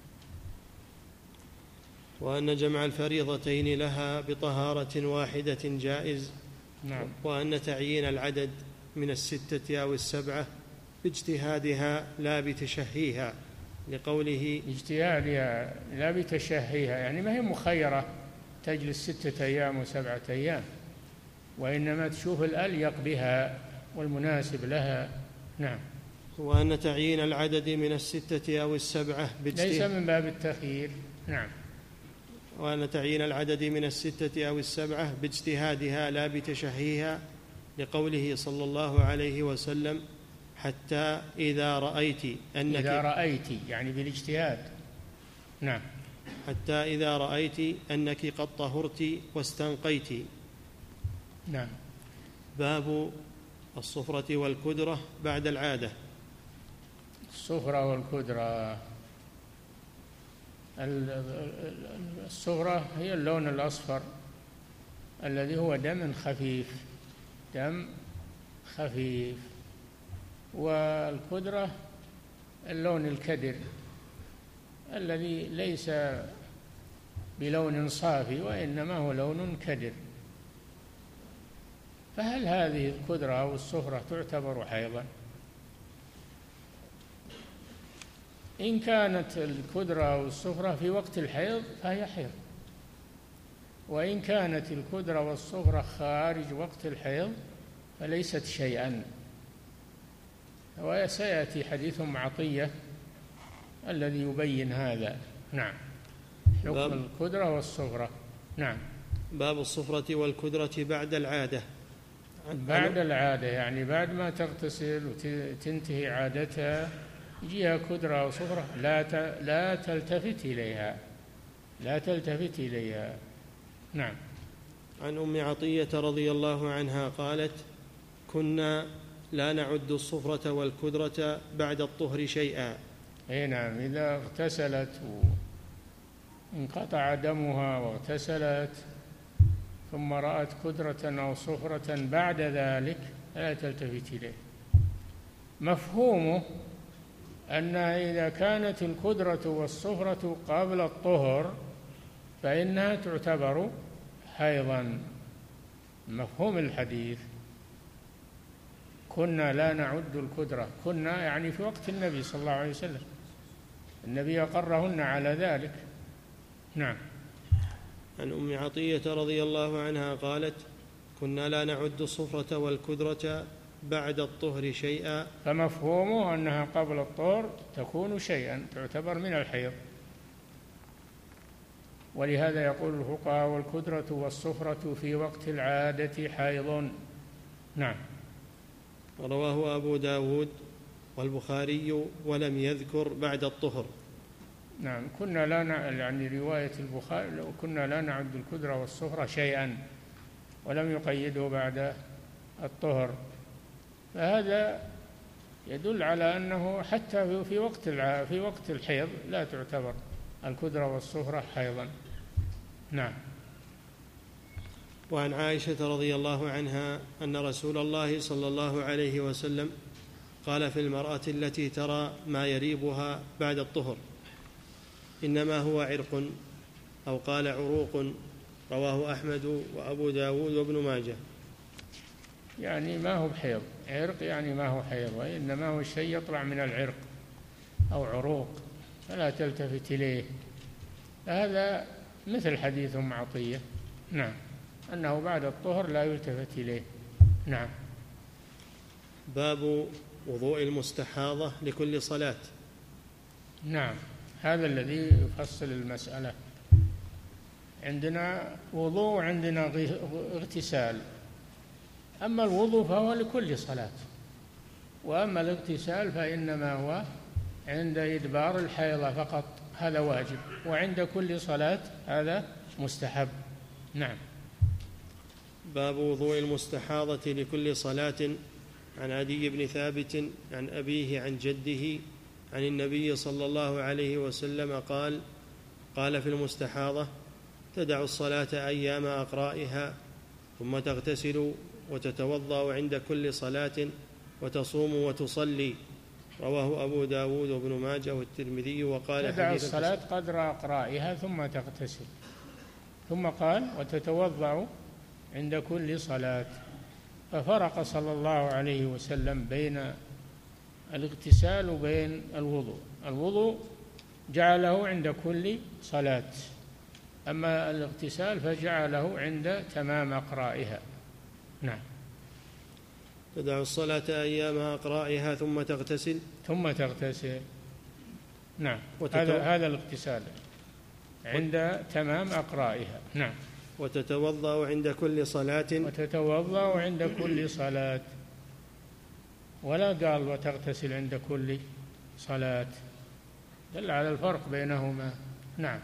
وأن جمع الفريضتين لها بطهارة واحدة جائز. نعم. وأن تعيين العدد من الستة أو السبعة باجتهادها لا بتشهيها، لقوله اجتهادها لا بتشهيها، يعني ما هي مخيرة تجلس ستة أيام وسبعة أيام، وإنما تشوف الأليق بها والمناسب لها. نعم. وأن تعيين العدد من الستة أو السبعة باجتهاد ليس من باب التخيير. نعم. وأن تعيين العدد من الستة أو السبعة باجتهادها لا بتشهيها، لقوله صلى الله عليه وسلم حتى إذا رأيت أنك إذا رأيت يعني بالاجتهاد. نعم. حتى إذا رأيت أنك قد طهرت واستنقيت. نعم. باب الصفرة والكدرة بعد العادة. الصفرة والكدرة، الصفرة هي اللون الأصفر الذي هو دم خفيف، دم خفيف. والكدرة اللون الكدر الذي ليس بلون صافي وإنما هو لون كدر. فهل هذه الكدرة أو الصفرة تعتبر حيضا؟ إن كانت الكدرة أو الصفرة في وقت الحيض فهي حيض، وإن كانت الكدرة والصفرة خارج وقت الحيض فليست شيئا. وسيأتي حديث عطية الذي يبين هذا. نعم. حكم الكدرة والصفرة. نعم. باب الصفرة والكدرة بعد العادة. بعد العادة يعني بعد ما تغتسل وتنتهي عادتها يجيها كدرة أو صفرة لا لا تلتفت إليها، لا تلتفت إليها. نعم. عن أم عطية رضي الله عنها قالت: كنا لا نعد الصفرة والكدرة بعد الطهر شيئا. أي نعم. إذا اغتسلت وانقطع دمها واغتسلت ثم رأت كدرة أو صفرة بعد ذلك لا تلتفت إليه. مفهومه أن إذا كانت الكدرة والصفرة قبل الطهر فإنها تعتبر حيضا. مفهوم الحديث كنا لا نعد الكدرة، كنا يعني في وقت النبي صلى الله عليه وسلم، النبي أقرهن على ذلك. نعم. عن أم عطية رضي الله عنها قالت: كنا لا نعد الصفرة والكدرة بعد الطهر شيئا. فمفهومه أنها قبل الطهر تكون شيئا، تعتبر من الحيض. ولهذا يقول الفقهاء: والكدرة والصفرة في وقت العادة حيض. نعم. رواه أبو داود والبخاري ولم يذكر بعد الطهر. نعم. كنا لا نع... يعني رواية البخاري لو كنا لا نعد الكدرة والصفرة شيئا، ولم يقيده بعد الطهر. فهذا يدل على أنه حتى في وقت في وقت الحيض لا تعتبر الكدرة والصفرة حيضا. نعم. وعن عائشة رضي الله عنها أن رسول الله صلى الله عليه وسلم قال في المرأة التي ترى ما يريبها بعد الطهر إنما هو عرق، أو قال عروق، رواه أحمد وأبو داود وابن ماجه. يعني ما هو بحيض، عرق يعني ما هو حيض، وإنما هو شيء يطلع من العرق أو عروق فلا تلتفت إليه. هذا مثل حديث أم عطية، نعم، أنه بعد الطهر لا يلتفت إليه. نعم. باب وضوء المستحاضة لكل صلاة. نعم، هذا الذي يفصل المسألة. عندنا وضوء وعندنا اغتسال. أما الوضوء فهو لكل صلاة، وأما الاغتسال فإنما هو عند إدبار الحيضة فقط، هذا واجب، وعند كل صلاة هذا مستحب. نعم. باب وضوء المستحاضة لكل صلاة. عن عدي بن ثابت عن أبيه عن جده عن النبي صلى الله عليه وسلم قال: قال في المستحاضة: تدع الصلاة أيام أقرائها ثم تغتسل وتتوضأ عند كل صلاة وتصوم وتصلي. رواه أبو داود وابن ماجه والترمذي. وقال: تدع الصلاة قدر أقرائها ثم تغتسل، ثم قال: وتتوضأ عند كل صلاة. ففرق صلى الله عليه وسلم بين الاغتسال وبين الوضوء. الوضوء جعله عند كل صلاة، أما الاغتسال فجعله عند تمام أقرائها. نعم. تدع الصلاة أيام أقرائها ثم تغتسل ثم تغتسل نعم. هذا هذا الاغتسال عند تمام أقرائها. نعم. وتتوضأ عند كل صلاة وتتوضأ عند كل صلاة، ولا قال وتغتسل عند كل صلاة، دل على الفرق بينهما. نعم.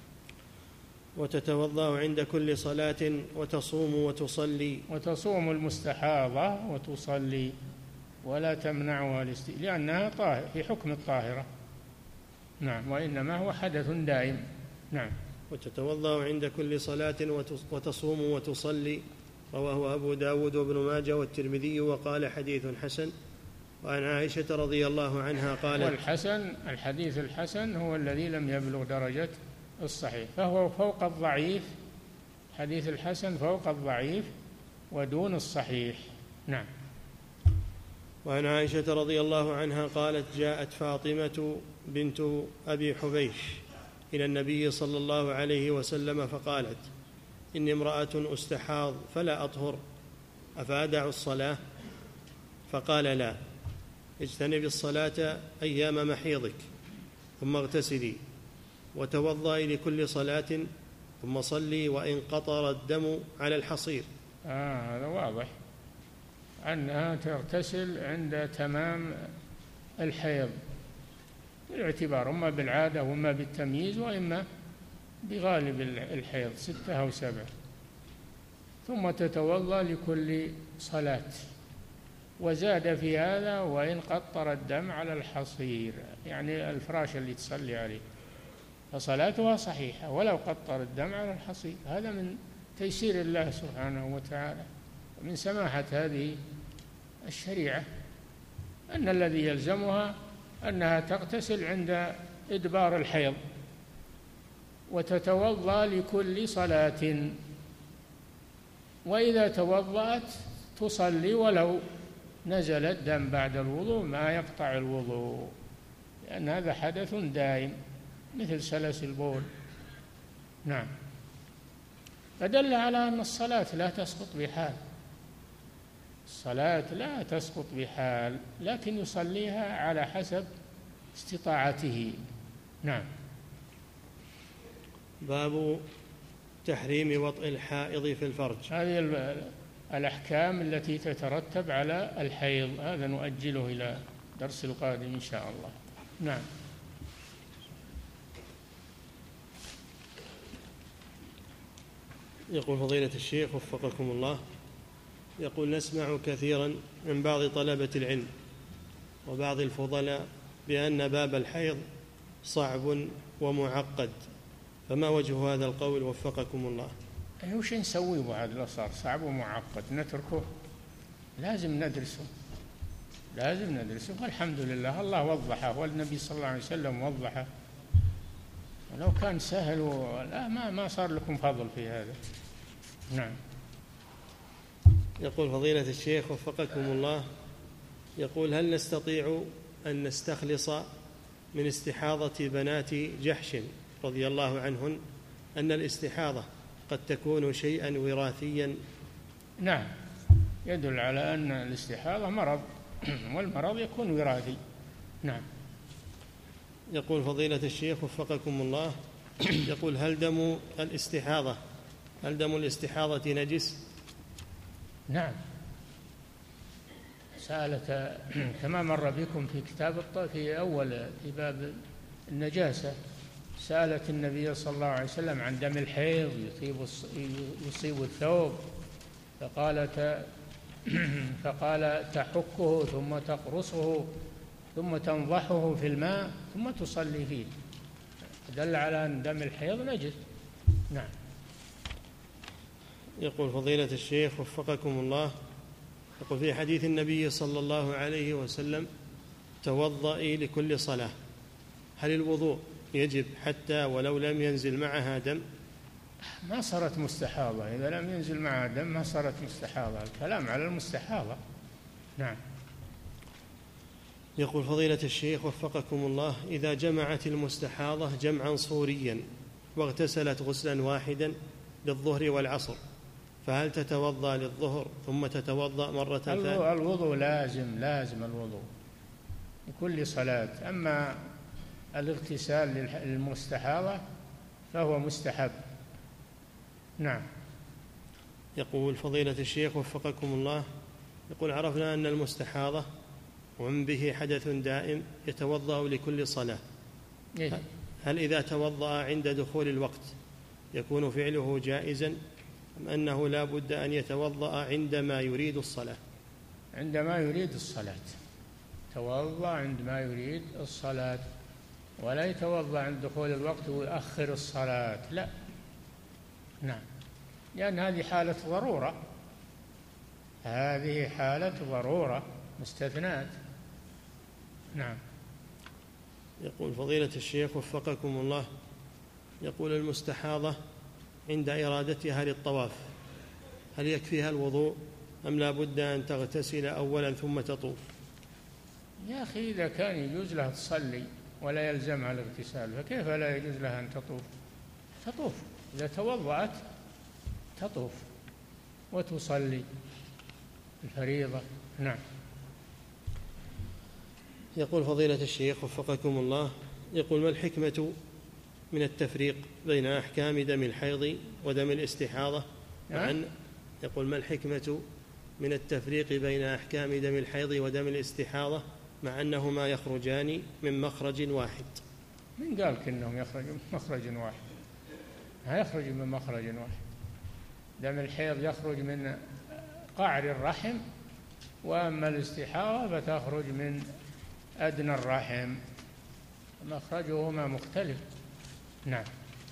وتتوضأ عند كل صلاة وتصوم وتصلي. وتصوم المستحاضة وتصلي ولا تمنعها الاست... لأنها طاهر في حكم الطاهرة. نعم. وإنما هو حدث دائم. نعم. وتتوضأ عند كل صلاة وتصوم وتصلي. رواه أبو داود وابن ماجه والترمذي. وقال: حديث حسن. وعن عائشة رضي الله عنها قالت: والحسن الحديث الحسن هو الذي لم يبلغ درجة الصحيح، فهو فوق الضعيف. حديث الحسن فوق الضعيف ودون الصحيح. نعم. وعن عائشة رضي الله عنها قالت: جاءت فاطمة بنت أبي حبيش إلى النبي صلى الله عليه وسلم فقالت: إني امرأة أستحاض فلا أطهر، أفأدع الصلاة؟ فقال: لا، اجتنبي الصلاة أيام محيضك ثم اغتسلي وتوضئي لكل صلاة ثم صلي وإن قطر الدم على الحصير. آه هذا واضح أنها تغتسل عند تمام الحيض بالاعتبار، إما بالعادة وإما بالتمييز وإما بغالب الحيض ستة أو سبعة، ثم تتوضأ لكل صلاة. وزاد في هذا: وإن قطر الدم على الحصير، يعني الفراش اللي تصلي عليه، فصلاتها صحيحة ولو قطر الدم على الحصير. هذا من تيسير الله سبحانه وتعالى ومن سماحة هذه الشريعة، أن الذي يلزمها أنها تغتسل عند إدبار الحيض وتتوضأ لكل صلاة، وإذا توضأت تصلي ولو نزل الدم بعد الوضوء ما يقطع الوضوء، لأن هذا حدث دائم مثل سلس البول. نعم. فدل على أن الصلاة لا تسقط بحال، الصلاة لا تسقط بحال، لكن يصليها على حسب استطاعته. نعم. باب تحريم وطئ الحائض في الفرج. هذه الأحكام التي تترتب على الحيض، هذا نؤجله إلى درس القادم إن شاء الله. نعم. يقول فضيلة الشيخ وفقكم الله، يقول: نسمع كثيرا من بعض طلبة العلم وبعض الفضلاء بأن باب الحيض صعب ومعقد، فما وجه هذا القول وفقكم الله؟ أي وش نسوي بعد لو صار صعب ومعقد؟ نتركه؟ لازم ندرسه، لازم ندرسه، والحمد لله الله وضحه والنبي صلى الله عليه وسلم وضحه. ولو كان سهل و... لا ما ما صار لكم فضل في هذا. نعم. يقول فضيلة الشيخ وفقكم الله، يقول هل نستطيع أن نستخلص من استحاضة بنات جحش رضي الله عنهن أن الاستحاضة قد تكون شيئا وراثيا؟ نعم، يدل على أن الاستحاضة مرض والمرض يكون وراثي. نعم. يقول فضيلة الشيخ وفقكم الله، يقول هل دم الاستحاضة هل دم الاستحاضة نجس؟ نعم، سألت كما مر بكم في كتاب في أول في باب النجاسة، سألت النبي صلى الله عليه وسلم عن دم الحيض يصيب يصيب الثوب، فقالت فقال تحكه ثم تقرصه ثم تنضحه في الماء ثم تصلي فيه، دل على أن دم الحيض نجس. نعم. يقول فضيلة الشيخ وفقكم الله، يقول في حديث النبي صلى الله عليه وسلم توضئي لكل صلاة، هل الوضوء يجب حتى ولو لم ينزل معها دم؟ ما صارت مستحاضة، إذا لم ينزل معها دم ما صارت مستحاضة، الكلام على المستحاضة. نعم. يقول فضيلة الشيخ وفقكم الله، إذا جمعت المستحاضة جمعا صوريا واغتسلت غسلا واحدا للظهر والعصر، فهل تتوضأ للظهر ثم تتوضأ مرة ثانية؟ الوضوء لازم لازم الوضوء لكل صلاة، أما الاغتسال للمستحاضة فهو مستحب. نعم. يقول فضيلة الشيخ وفقكم الله، يقول عرفنا أن المستحاضة ومن به حدث دائم يتوضأ لكل صلاة، إيه؟ هل إذا توضأ عند دخول الوقت يكون فعله جائزا أم أنه لا بد أن يتوضأ عندما يريد الصلاة؟ عندما يريد الصلاة، توضأ عندما يريد الصلاة، ولا يتوضأ عند دخول الوقت ويؤخر الصلاة، لا. نعم، لأن هذه حالة ضرورة، هذه حالة ضرورة مستثنات. نعم. يقول فضيلة الشيخ وفقكم الله، يقول المستحاضة عند إرادتها للطواف هل يكفيها الوضوء أم لا بد أن تغتسل أولا ثم تطوف؟ يا أخي إذا كان يجوز لها تصلي ولا يلزمها الاغتسال فكيف لا يجوز لها أن تطوف؟ تطوف إذا توضأت، تطوف وتصلي الفريضة. نعم. يقول فضيلة الشيخ وفقكم الله، يقول ما الحكمة من التفريق بين أحكام دم الحيض ودم الاستحاضة؟ نعم. يقول ما الحكمة من التفريق بين أحكام دم الحيض ودم الاستحاضة مع أنهما يخرجان من مخرج واحد؟ من قالك أنهم يخرجون من مخرج واحد؟ ها يخرج من مخرج واحد. دم الحيض يخرج من قعر الرحم، وأما الاستحاضة فتخرج من أدنى الرحم، مخرجهما مختلف. نعم.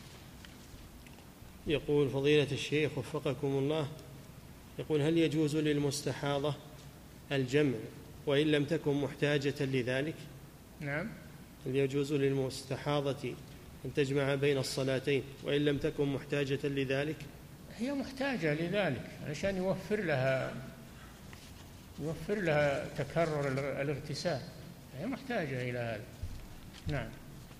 يقول فضيلة الشيخ وفقكم الله، يقول هل يجوز للمستحاضة الجمع وإن لم تكن محتاجة لذلك؟ نعم. هل يجوز للمستحاضة أن تجمع بين الصلاتين وإن لم تكن محتاجة لذلك؟ هي محتاجة لذلك علشان يوفر لها يوفر لها تكرر الاغتسال، هي محتاجة إلى هذا. نعم.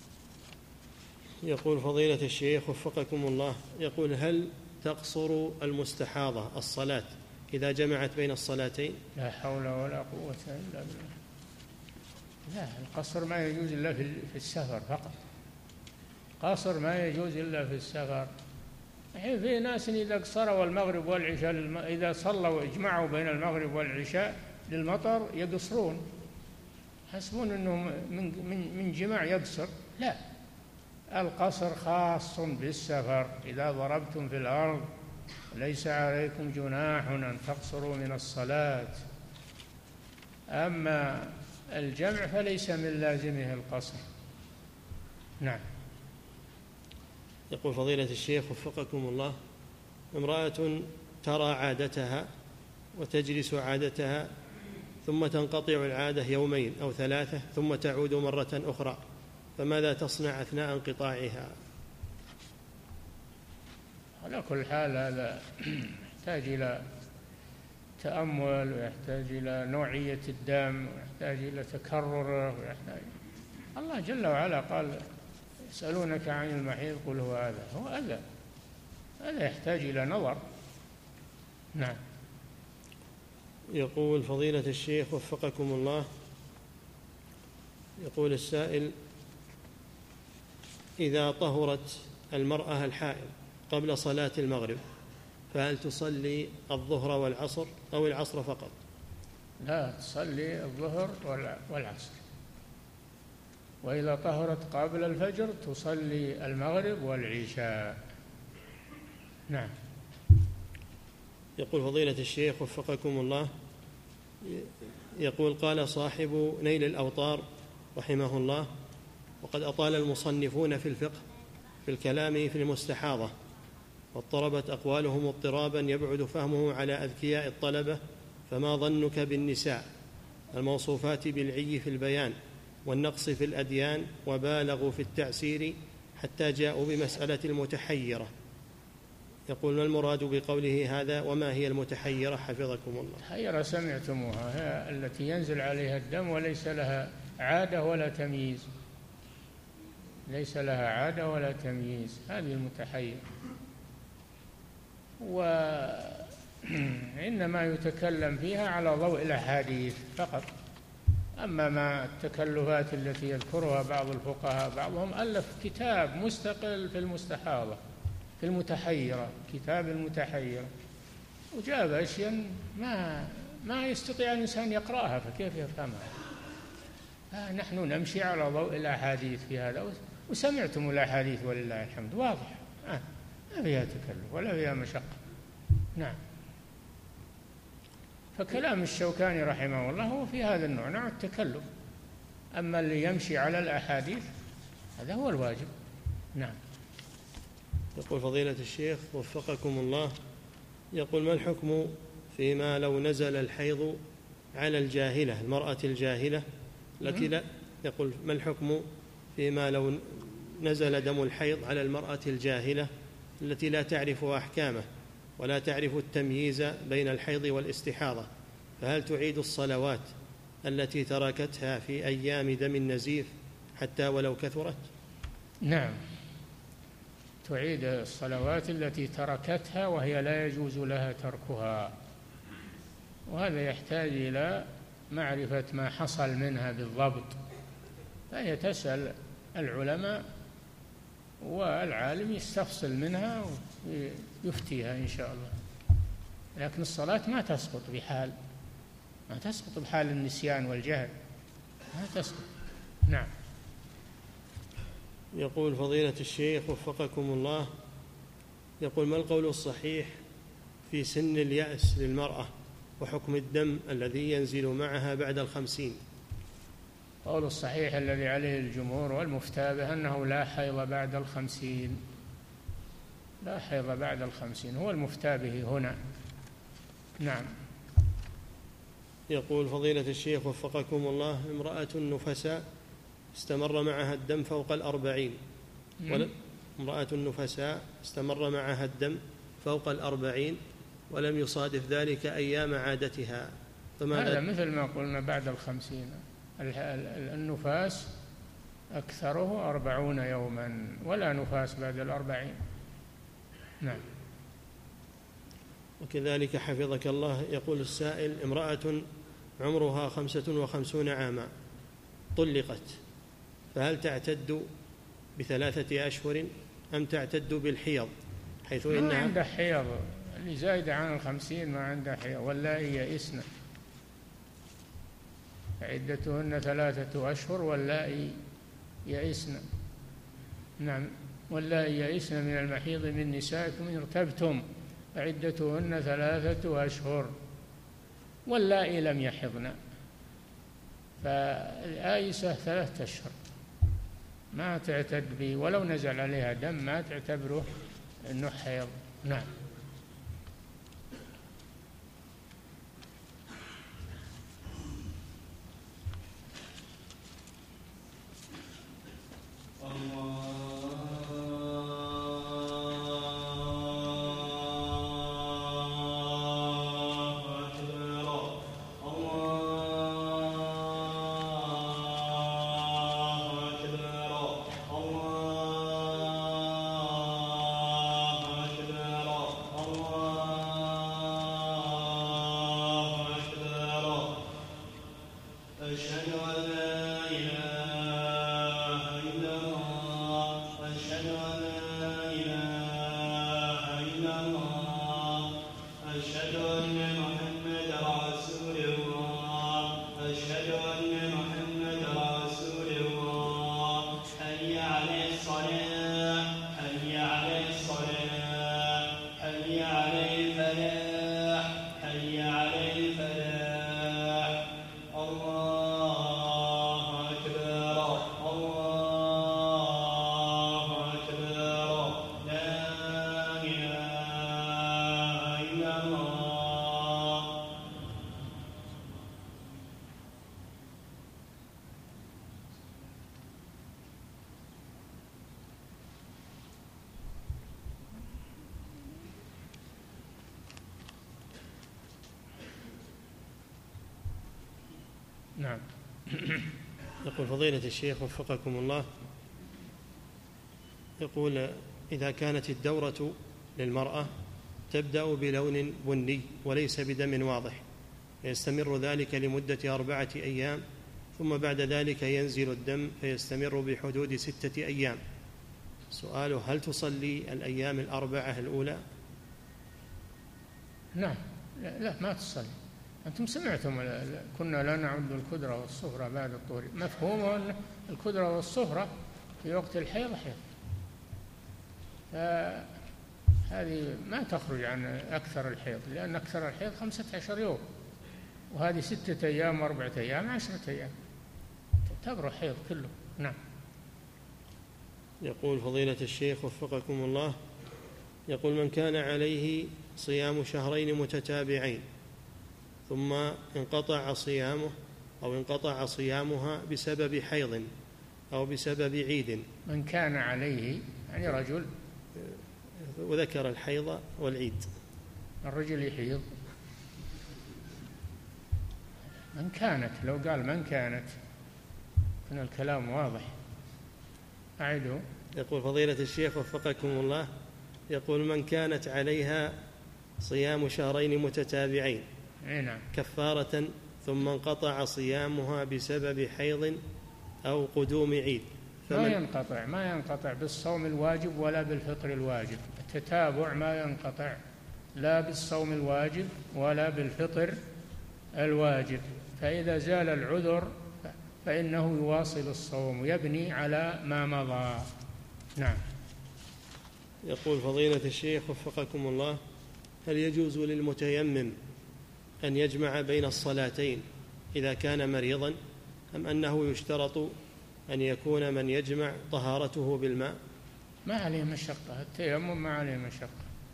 يقول فضيلة الشيخ وفقكم الله، يقول هل تقصر المستحاضة الصلاة إذا جمعت بين الصلاتين؟ لا حول ولا قوة إلا بالله. لا، القصر ما يجوز إلا في السفر فقط، قصر ما يجوز إلا في السفر. الحين في ناس إذا قصروا المغرب والعشاء للم... إذا صلوا اجمعوا بين المغرب والعشاء للمطر يقصرون، يحسبون أنه من من من جماع يقصر. لا، القصر خاص بالسفر. إذا ضربتم في الأرض ليس عليكم جناح أن تقصروا من الصلاة. أما الجمع فليس من لازمه القصر. نعم. يقول فضيلة الشيخ وفقكم الله: امرأة ترى عادتها وتجلس عادتها ثم تنقطع العادة يومين أو ثلاثة ثم تعود مرة أخرى، فماذا تصنع أثناء انقطاعها؟ على كل حال هذا يحتاج إلى تأمل، ويحتاج إلى نوعية الدم، ويحتاج إلى تكرره، ويحتاج. الله جل وعلا قال: يسألونك عن المحيض قل هو أذى. هو أذى، هذا يحتاج إلى نظر. نعم. يقول فضيلة الشيخ وفقكم الله، يقول السائل: إذا طهرت المرأة الحائض قبل صلاة المغرب فهل تصلي الظهر والعصر أو العصر فقط؟ لا، تصلي الظهر والعصر، وإذا طهرت قبل الفجر تصلي المغرب والعشاء. نعم. يقول فضيلة الشيخ وفقكم الله، يقول: قال صاحب نيل الأوطار رحمه الله: وقد أطال المصنفون في الفقه في الكلام في المستحاضة، واضطربت أقوالهم اضطرابا يبعد فهمه على أذكياء الطلبة، فما ظنك بالنساء الموصوفات بالعي في البيان والنقص في الأديان، وبالغوا في التعسير حتى جاءوا بمسألة المتحيرة. يقول: ما المراد بقوله هذا، وما هي المتحيرة حفظكم الله؟ المتحيرة سمعتموها، هي التي ينزل عليها الدم وليس لها عادة ولا تمييز، ليس لها عادة ولا تمييز، هذه المتحيرة. وإنما يتكلم فيها على ضوء الأحاديث فقط. أما ما التكلفات التي يذكرها بعض الفقهاء، بعضهم ألف كتاب مستقل في المستحاضة، في المتحيرة، كتاب المتحيرة، وجاب أشياء ما ما يستطيع الإنسان يقرأها، فكيف يفهمها؟ نحن نمشي على ضوء الأحاديث في هذا، وسمعتم الأحاديث ولله الحمد واضح، آه. ما فيها تكلف ولا فيها مشقة. نعم. فكلام الشوكاني رحمه الله هو في هذا النوع، نوع التكلف. أما اللي يمشي على الأحاديث هذا هو الواجب. نعم. يقول فضيلة الشيخ وفقكم الله، يقول: ما الحكم فيما لو نزل الحيض على الجاهلة، المرأة الجاهلة التي لا يقول ما الحكم فيما لو نزل دم الحيض على المرأة الجاهلة التي لا تعرف أحكامه ولا تعرف التمييز بين الحيض والاستحاضة، فهل تعيد الصلوات التي تركتها في أيام دم النزيف حتى ولو كثرت؟ نعم، تعيد الصلوات التي تركتها وهي لا يجوز لها تركها، وهذا يحتاج إلى معرفة ما حصل منها بالضبط، فهي تسأل العلماء والعالم يستفصل منها ويفتيها إن شاء الله. لكن الصلاة ما تسقط بحال، ما تسقط بحال النسيان والجهل، ما تسقط. نعم. يقول فضيلة الشيخ وفقكم الله، يقول: ما القول الصحيح في سن اليأس للمرأة وحكم الدم الذي ينزل معها بعد الخمسين؟ قول الصحيح الذي عليه الجمهور والمفتى به أنه لا حيض بعد الخمسين، لا حيض بعد الخمسين، هو المفتى به هنا. نعم. يقول فضيلة الشيخ وفقكم الله: امرأة نفساء استمر معها الدم فوق الأربعين، امرأة نفساء استمر معها الدم فوق الأربعين ولم يصادف ذلك أيام عادتها، هذا مثل ما قلنا بعد الخمسين. النفاس أكثره أربعون يوما، ولا نفاس بعد الأربعين. نعم. وكذلك حفظك الله، يقول السائل: امرأة عمرها خمسة وخمسون عاما طلقت، فهل تعتد بثلاثة أشهر أم تعتد بالحيض؟ حيث ما إنها عنده حيض، اللي زايد عن الخمسين ما عنده حيض، واللائي يئسن عدتهن ثلاثة أشهر واللائي يئسن. نعم. واللائي يئسن من المحيض من نسائكم إن ارتبتم عدتهن ثلاثة أشهر واللائي لم يحضن. فالآيسة ثلاثة أشهر ما تعتد به، ولو نزل عليها دم ما تعتبره أنه حيض. نعم. نعم. يقول فضيلة الشيخ وفقكم الله، يقول إذا كانت الدورة للمرأة تبدأ بلون بني وليس بدم واضح، يستمر ذلك لمدة أربعة أيام، ثم بعد ذلك ينزل الدم فيستمر بحدود ستة أيام. سؤاله: هل تصلي الأيام الأربعة الأولى؟ نعم. لا, لا ما تصلي. أنتم سمعتم كنا لا نعد الكدرة والصفرة بعد الطهر، مفهومه أن الكدرة والصفرة في وقت الحيض حيض، فهذه ما تخرج عن أكثر الحيض، لأن أكثر الحيض خمسة عشر يوم، وهذه ستة أيام وأربعة أيام عشرة أيام، تعتبر حيض كله. نعم. يقول فضيلة الشيخ وفقكم الله، يقول من كان عليه صيام شهرين متتابعين ثم انقطع صيامه أو انقطع صيامها بسبب حيض أو بسبب عيد. من كان عليه يعني رجل، وذكر الحيض والعيد. الرجل يحيض. من كانت، لو قال من كانت كان الكلام واضح. أعيده. يقول فضيلة الشيخ وفقكم الله، يقول من كانت عليها صيام شهرين متتابعين نعم. كفارة ثم انقطع صيامها بسبب حيض أو قدوم عيد، ما ينقطع ما ينقطع بالصوم الواجب ولا بالفطر الواجب. التتابع ما ينقطع لا بالصوم الواجب ولا بالفطر الواجب، فإذا زال العذر فإنه يواصل الصوم ويبني على ما مضى. نعم. يقول فضيلة الشيخ وفقكم الله، هل يجوز للمتيمم أن يجمع بين الصلاتين إذا كان مريضا، أم أنه يشترط أن يكون من يجمع طهارته بالماء؟ ما عليه مشقة، التيمم ما عليه مشقة،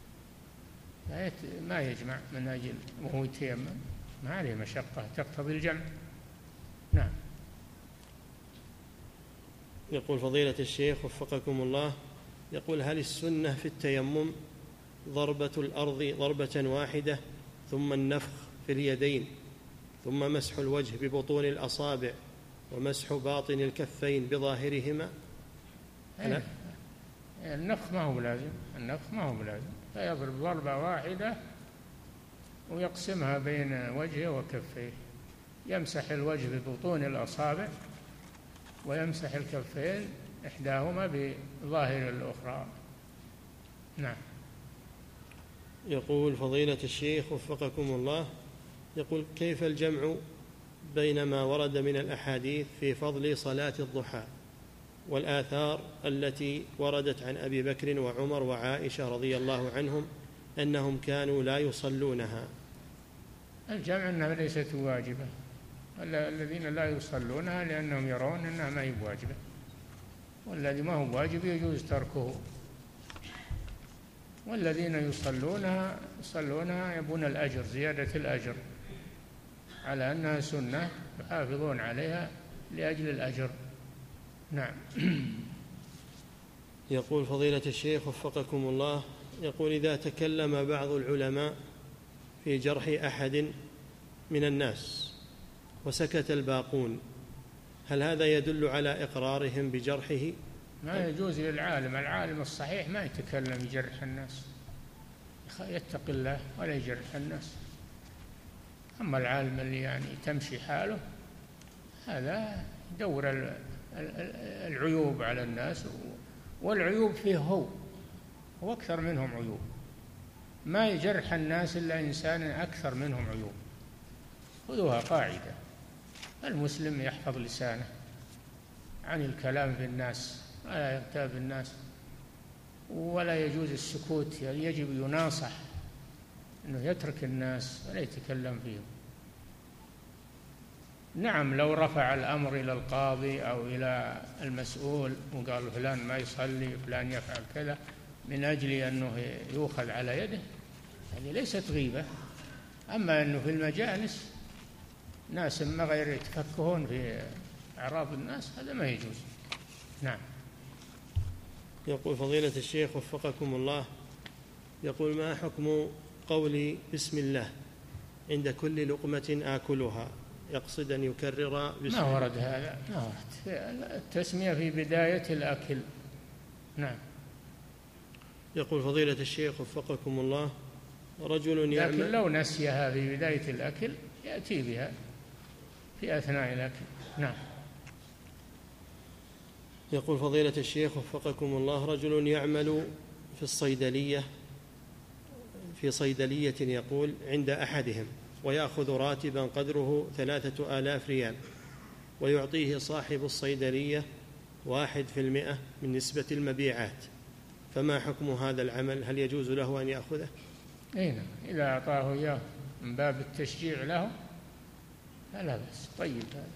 ما يجمع من أجل وهو يتيمم، ما عليه مشقة تقتضي الجمع. نعم. يقول فضيلة الشيخ وفقكم الله، يقول هل السنة في التيمم ضربة الأرض ضربة واحدة ثم النفخ في اليدين ثم مسح الوجه ببطون الأصابع ومسح باطن الكفين بظاهرهما؟ أيه. النفخ ما هو لازم، النفخ ما هو لازم، فيضرب ضربة واحدة ويقسمها بين وجهه وكفيه، يمسح الوجه ببطون الأصابع ويمسح الكفين إحداهما بظاهر الأخرى. نعم. يقول فضيلة الشيخ وفقكم الله، يقول كيف الجمع بين ما ورد من الأحاديث في فضل صلاة الضحى والآثار التي وردت عن أبي بكر وعمر وعائشة رضي الله عنهم أنهم كانوا لا يصلونها؟ الجمع أنها ليست واجبة، الذين لا يصلونها لأنهم يرون أنها ما هي بواجبة، والذي ما هو واجب يجوز تركه، والذين يصلونها يصلونها يبون الأجر، زيادة الأجر على أنها سنة، يحافظون عليها لأجل الأجر. نعم. يقول فضيلة الشيخ وفقكم الله، يقول إذا تكلم بعض العلماء في جرح أحد من الناس وسكت الباقون، هل هذا يدل على إقرارهم بجرحه؟ ما يجوز للعالم، العالم الصحيح ما يتكلم يجرح الناس، يتقي الله ولا يجرح الناس. أما العالم اللي يعني تمشي حاله هذا يدور العيوب على الناس، والعيوب فيه هو وأكثر منهم عيوب، ما يجرح الناس إلا إنسان أكثر منهم عيوب. خذوها قاعدة، المسلم يحفظ لسانه عن الكلام في الناس ولا يغتاب الناس، ولا يجوز السكوت، يعني يجب يناصح أنه يترك الناس ولا يتكلم فيهم. نعم لو رفع الأمر إلى القاضي أو إلى المسؤول وقال فلان ما يصلي فلان يفعل كذا من أجل أنه يؤخذ على يده، هذه ليست غيبة. أما أنه في المجالس ناس ما غير يتفكهون في أعراض الناس هذا ما يجوز. نعم. يقول فضيلة الشيخ وفقكم الله، يقول ما حكم قولي بسم الله عند كل لقمة آكلها، يقصد أن يكرر بسم الله؟ ما ورد هذا، ما ورد التسمية في بداية الأكل. نعم. يقول فضيلة الشيخ وفقكم الله، رجل يعمل، لكن لو نسيها في بداية الأكل يأتي بها في أثناء الأكل. نعم. يقول فضيلة الشيخ وفقكم الله، رجل يعمل في الصيدلية في صيدلية يقول عند أحدهم، ويأخذ راتبا قدره ثلاثة آلاف ريال، ويعطيه صاحب الصيدلية واحد في المئة من نسبة المبيعات، فما حكم هذا العمل؟ هل يجوز له أن يأخذه؟ إيه، إذا أعطاه إياه من باب التشجيع له فلا بأس، طيب هذا.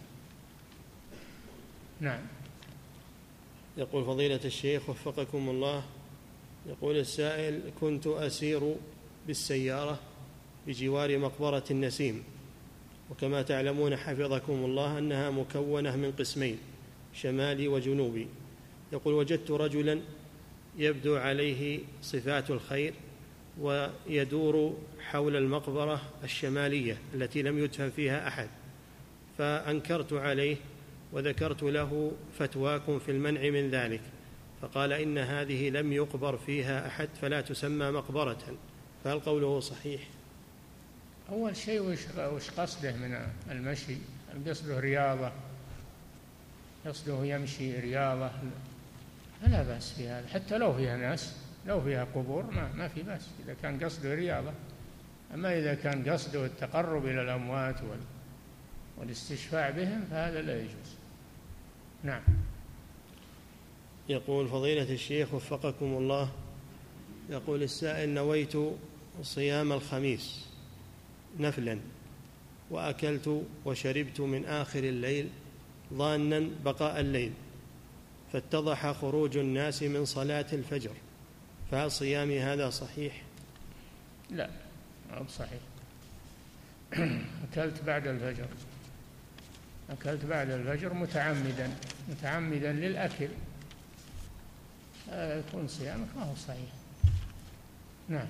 نعم. يقول فضيلة الشيخ وفقكم الله، يقول السائل: كنت أسير بالسيارة بجوار مقبرة النسيم، وكما تعلمون حفظكم الله أنها مكونة من قسمين، شمالي وجنوبي. يقول وجدت رجلا يبدو عليه صفات الخير ويدور حول المقبرة الشمالية التي لم يدفن فيها أحد، فأنكرت عليه وذكرت له فتواكم في المنع من ذلك، فقال إن هذه لم يقبر فيها أحد فلا تسمى مقبرة، فهل قوله صحيح؟ أول شيء وش قصده من المشي؟ قصده رياضة، قصده يمشي رياضة، فلا بأس في هذا، حتى لو فيها ناس، لو فيها قبور ما, ما في بأس إذا كان قصده رياضة. أما إذا كان قصده التقرب إلى الأموات والاستشفاع بهم فهذا لا يجوز. نعم. يقول فضيلة الشيخ وفقكم الله، يقول السائل: نويت صيام الخميس نفلا، وأكلت وشربت من آخر الليل ظانا بقاء الليل، فاتضح خروج الناس من صلاة الفجر، فهل صيامي هذا صحيح؟ لا، ما هو صحيح. أكلت بعد الفجر، أكلت بعد الفجر متعمدا متعمدا للأكل، يكون صيامك ما هو صحيح. نعم.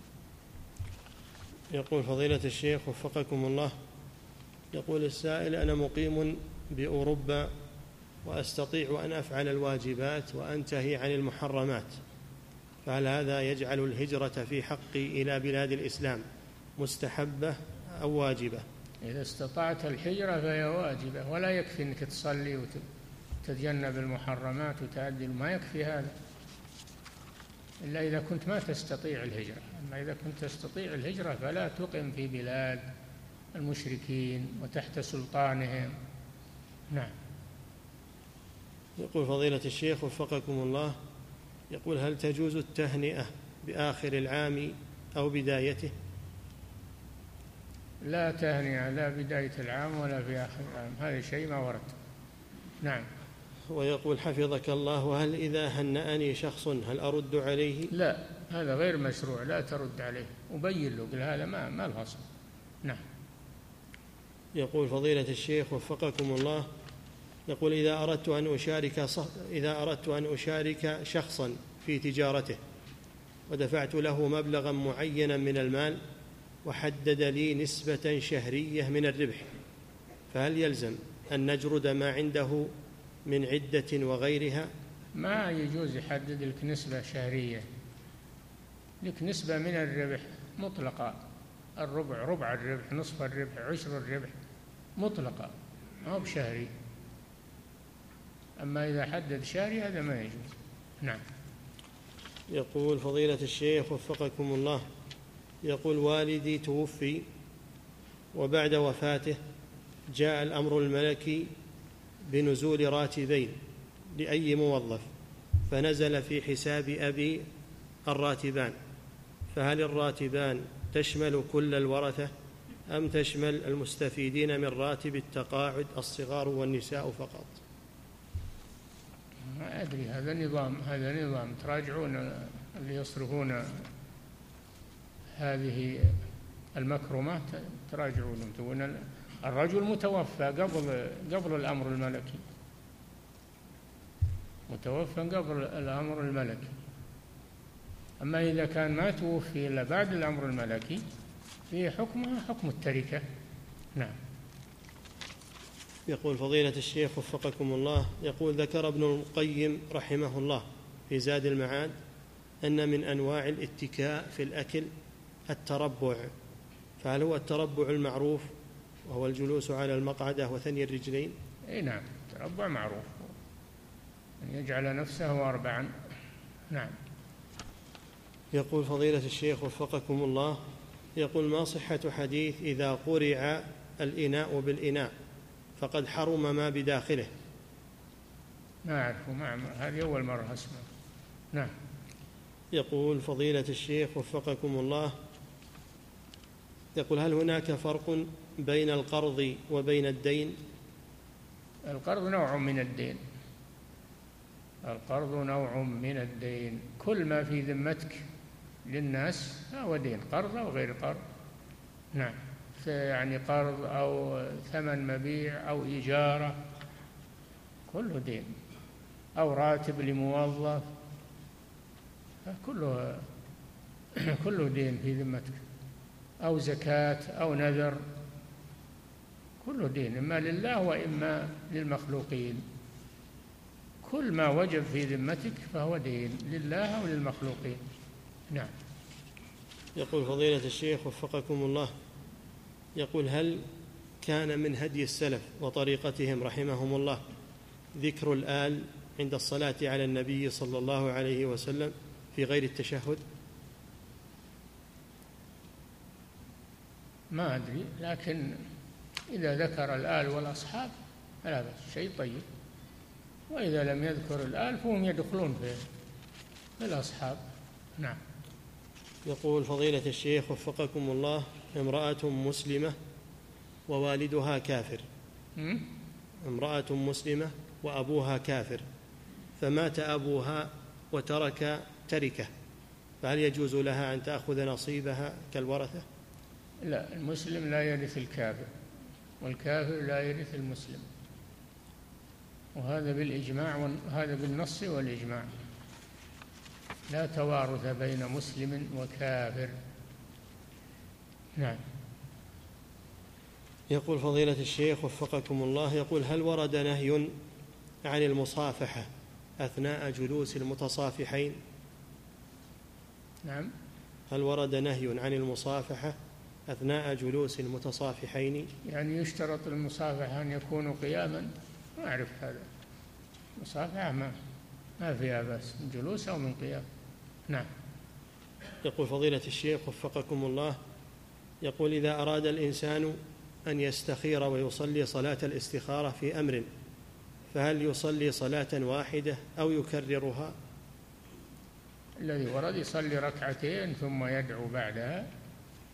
يقول فضيلة الشيخ وفقكم الله، يقول السائل: أنا مقيم بأوروبا وأستطيع أن أفعل الواجبات وأنتهي عن المحرمات، فهل هذا يجعل الهجرة في حقي إلى بلاد الإسلام مستحبة أو واجبة؟ إذا استطعت الهجرة فهي واجبة، ولا يكفي أنك تصلي وتتجنب المحرمات وتأدي، ما يكفي هذا إلا إذا كنت ما تستطيع الهجرة. أما إذا كنت تستطيع الهجرة فلا تقم في بلاد المشركين وتحت سلطانهم. نعم. يقول فضيلة الشيخ وفقكم الله، يقول: هل تجوز التهنئة بآخر العام أو بدايته؟ لا تهنئة لا بداية العام ولا في آخر العام، هذا شيء ما ورد. نعم. ويقول حفظك الله: هل إذا هنأني شخص هل أرد عليه؟ لا، هذا غير مشروع، لا ترد عليه، وبين له قل هذا ما ما له أصل. نعم. يقول فضيلة الشيخ وفقكم الله، يقول إذا أردت أن أشارك إذا أردت أن أشارك شخصا في تجارته ودفعت له مبلغا معينا من المال وحدد لي نسبة شهرية من الربح، فهل يلزم أن نجرد ما عنده من عدة وغيرها؟ ما يجوز يحدد لك نسبة شهرية، لك نسبة من الربح مطلقة، الربع ربع الربح، نصف الربح، عشر الربح، مطلقة، ما هو بشهري. أما إذا حدد شهري هذا ما يجوز. نعم. يقول فضيلة الشيخ وفقكم الله، يقول والدي توفي وبعد وفاته جاء الأمر الملكي بنزول راتبين لأي موظف، فنزل في حساب أبي الراتبان، فهل الراتبان تشمل كل الورثة أم تشمل المستفيدين من راتب التقاعد الصغار والنساء فقط؟ ما أدري، هذا نظام هذا نظام تراجعون اللي يصرفون هذه المكرمات، تراجعون. تقولون الرجل متوفى قبل قبل الأمر الملكي، متوفى قبل الأمر الملكي. أما إذا كان ما توفي إلا بعد الأمر الملكي في حكمها حكم التركة. نعم. يقول فضيلة الشيخ وفقكم الله، يقول ذكر ابن القيم رحمه الله في زاد المعاد أن من أنواع الاتكاء في الأكل التربع، فهل هو التربع المعروف وهو الجلوس على المقعدة وثني الرجلين؟ اي نعم، التربع معروف، أن يجعل نفسه أربعا. نعم. يقول فضيلة الشيخ وفقكم الله، يقول ما صحة حديث إذا قرع الإناء بالإناء فقد حرم ما بداخله؟ ما أعرفه، ما هذه أول مرة أسمع. نعم. يقول فضيلة الشيخ وفقكم الله، يقول هل هناك فرق بين القرض وبين الدين؟ القرض نوع من الدين، القرض نوع من الدين، كل ما في ذمتك للناس هو دين، قرض أو غير قرض. نعم. يعني قرض أو ثمن مبيع أو إجارة كله دين، أو راتب لموظف كله كله دين في ذمتك، أو زكاة أو نذر كله دين، إما لله وإما للمخلوقين. كل ما وجب في ذمتك فهو دين لله أو للمخلوقين. نعم. يقول فضيلة الشيخ وفقكم الله، يقول هل كان من هدي السلف وطريقتهم رحمهم الله ذكر الآل عند الصلاة على النبي صلى الله عليه وسلم في غير التشهد؟ ما أدري، لكن إذا ذكر الآل والأصحاب فلا بأس، شيء طيب، وإذا لم يذكر الآل فهم يدخلون في الأصحاب. نعم. يقول فضيلة الشيخ وفقكم الله، امرأة مسلمة ووالدها كافر، م? امرأة مسلمة وأبوها كافر، فمات أبوها وترك تركة، فهل يجوز لها أن تأخذ نصيبها كالورثة؟ لا، المسلم لا يرث الكافر، والكافر لا يرث المسلم، وهذا بالإجماع، وهذا بالنص والإجماع، لا توارث بين مسلم وكافر. نعم. يقول فضيلة الشيخ وفقكم الله، يقول هل ورد نهي عن المصافحة أثناء جلوس المتصافحين؟ نعم. هل ورد نهي عن المصافحة أثناء جلوس المتصافحين؟ يعني يشترط المصافحة أن يكونوا قياما؟ ما أعرف هذا، المصافحة ما ما فيها بس من جلوس أو من قيام. نعم. يقول فضيلة الشيخ وفقكم الله، يقول إذا أراد الإنسان أن يستخير ويصلي صلاة الاستخارة في أمر، فهل يصلي صلاة واحدة أو يكررها؟ الذي ورد يصلي ركعتين ثم يدعو بعدها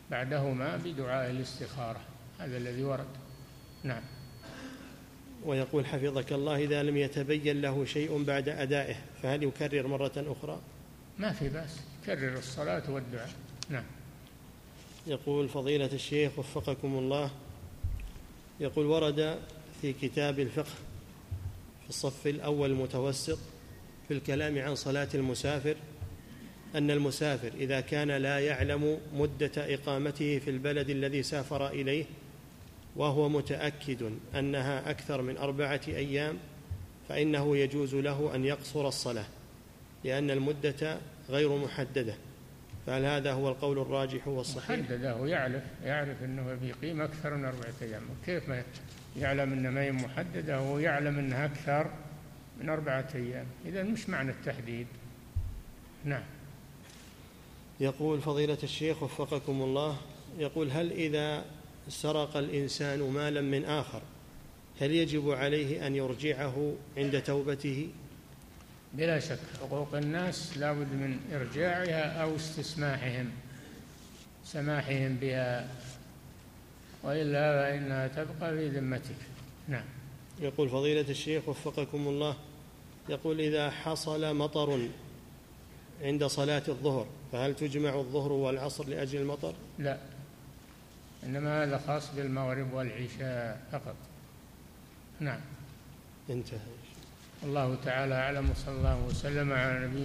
بعدهما بدعاء الاستخارة، هذا الذي ورد. نعم. ويقول حفظك الله: إذا لم يتبين له شيء بعد أدائه فهل يكرر مرة أخرى؟ ما في بأس، كرر الصلاة والدعاء. نعم. يقول فضيلة الشيخ وفقكم الله، يقول ورد في كتاب الفقه في الصف الأول المتوسط في الكلام عن صلاة المسافر أن المسافر إذا كان لا يعلم مدة إقامته في البلد الذي سافر إليه وهو متأكد أنها أكثر من أربعة أيام فإنه يجوز له أن يقصر الصلاة لأن المدة غير محددة، فهل هذا هو القول الراجح والصحيح؟ محددة، ويعرف يعرف أنه بيقيم أكثر من أربعة أيام، كيف ما يعلم أن ما هي محددة ويعلم أنها أكثر من أربعة أيام؟ إذا مش معنى التحديد. نعم. يقول فضيلة الشيخ وفقكم الله، يقول هل إذا سرق الإنسان مالا من آخر هل يجب عليه أن يرجعه عند توبته؟ بلا شك، حقوق الناس لا بد من إرجاعها أو استسماحهم سماحهم بها، وإلا فإنها تبقى في ذمتك. نعم. يقول فضيلة الشيخ وفقكم الله، يقول إذا حصل مطر عند صلاة الظهر فهل تجمع الظهر والعصر لأجل المطر؟ لا، إنما هذا خاص بالمغرب والعشاء فقط. نعم. انتهى. الله تعالى أعلم، وصلى الله وسلم على نبينا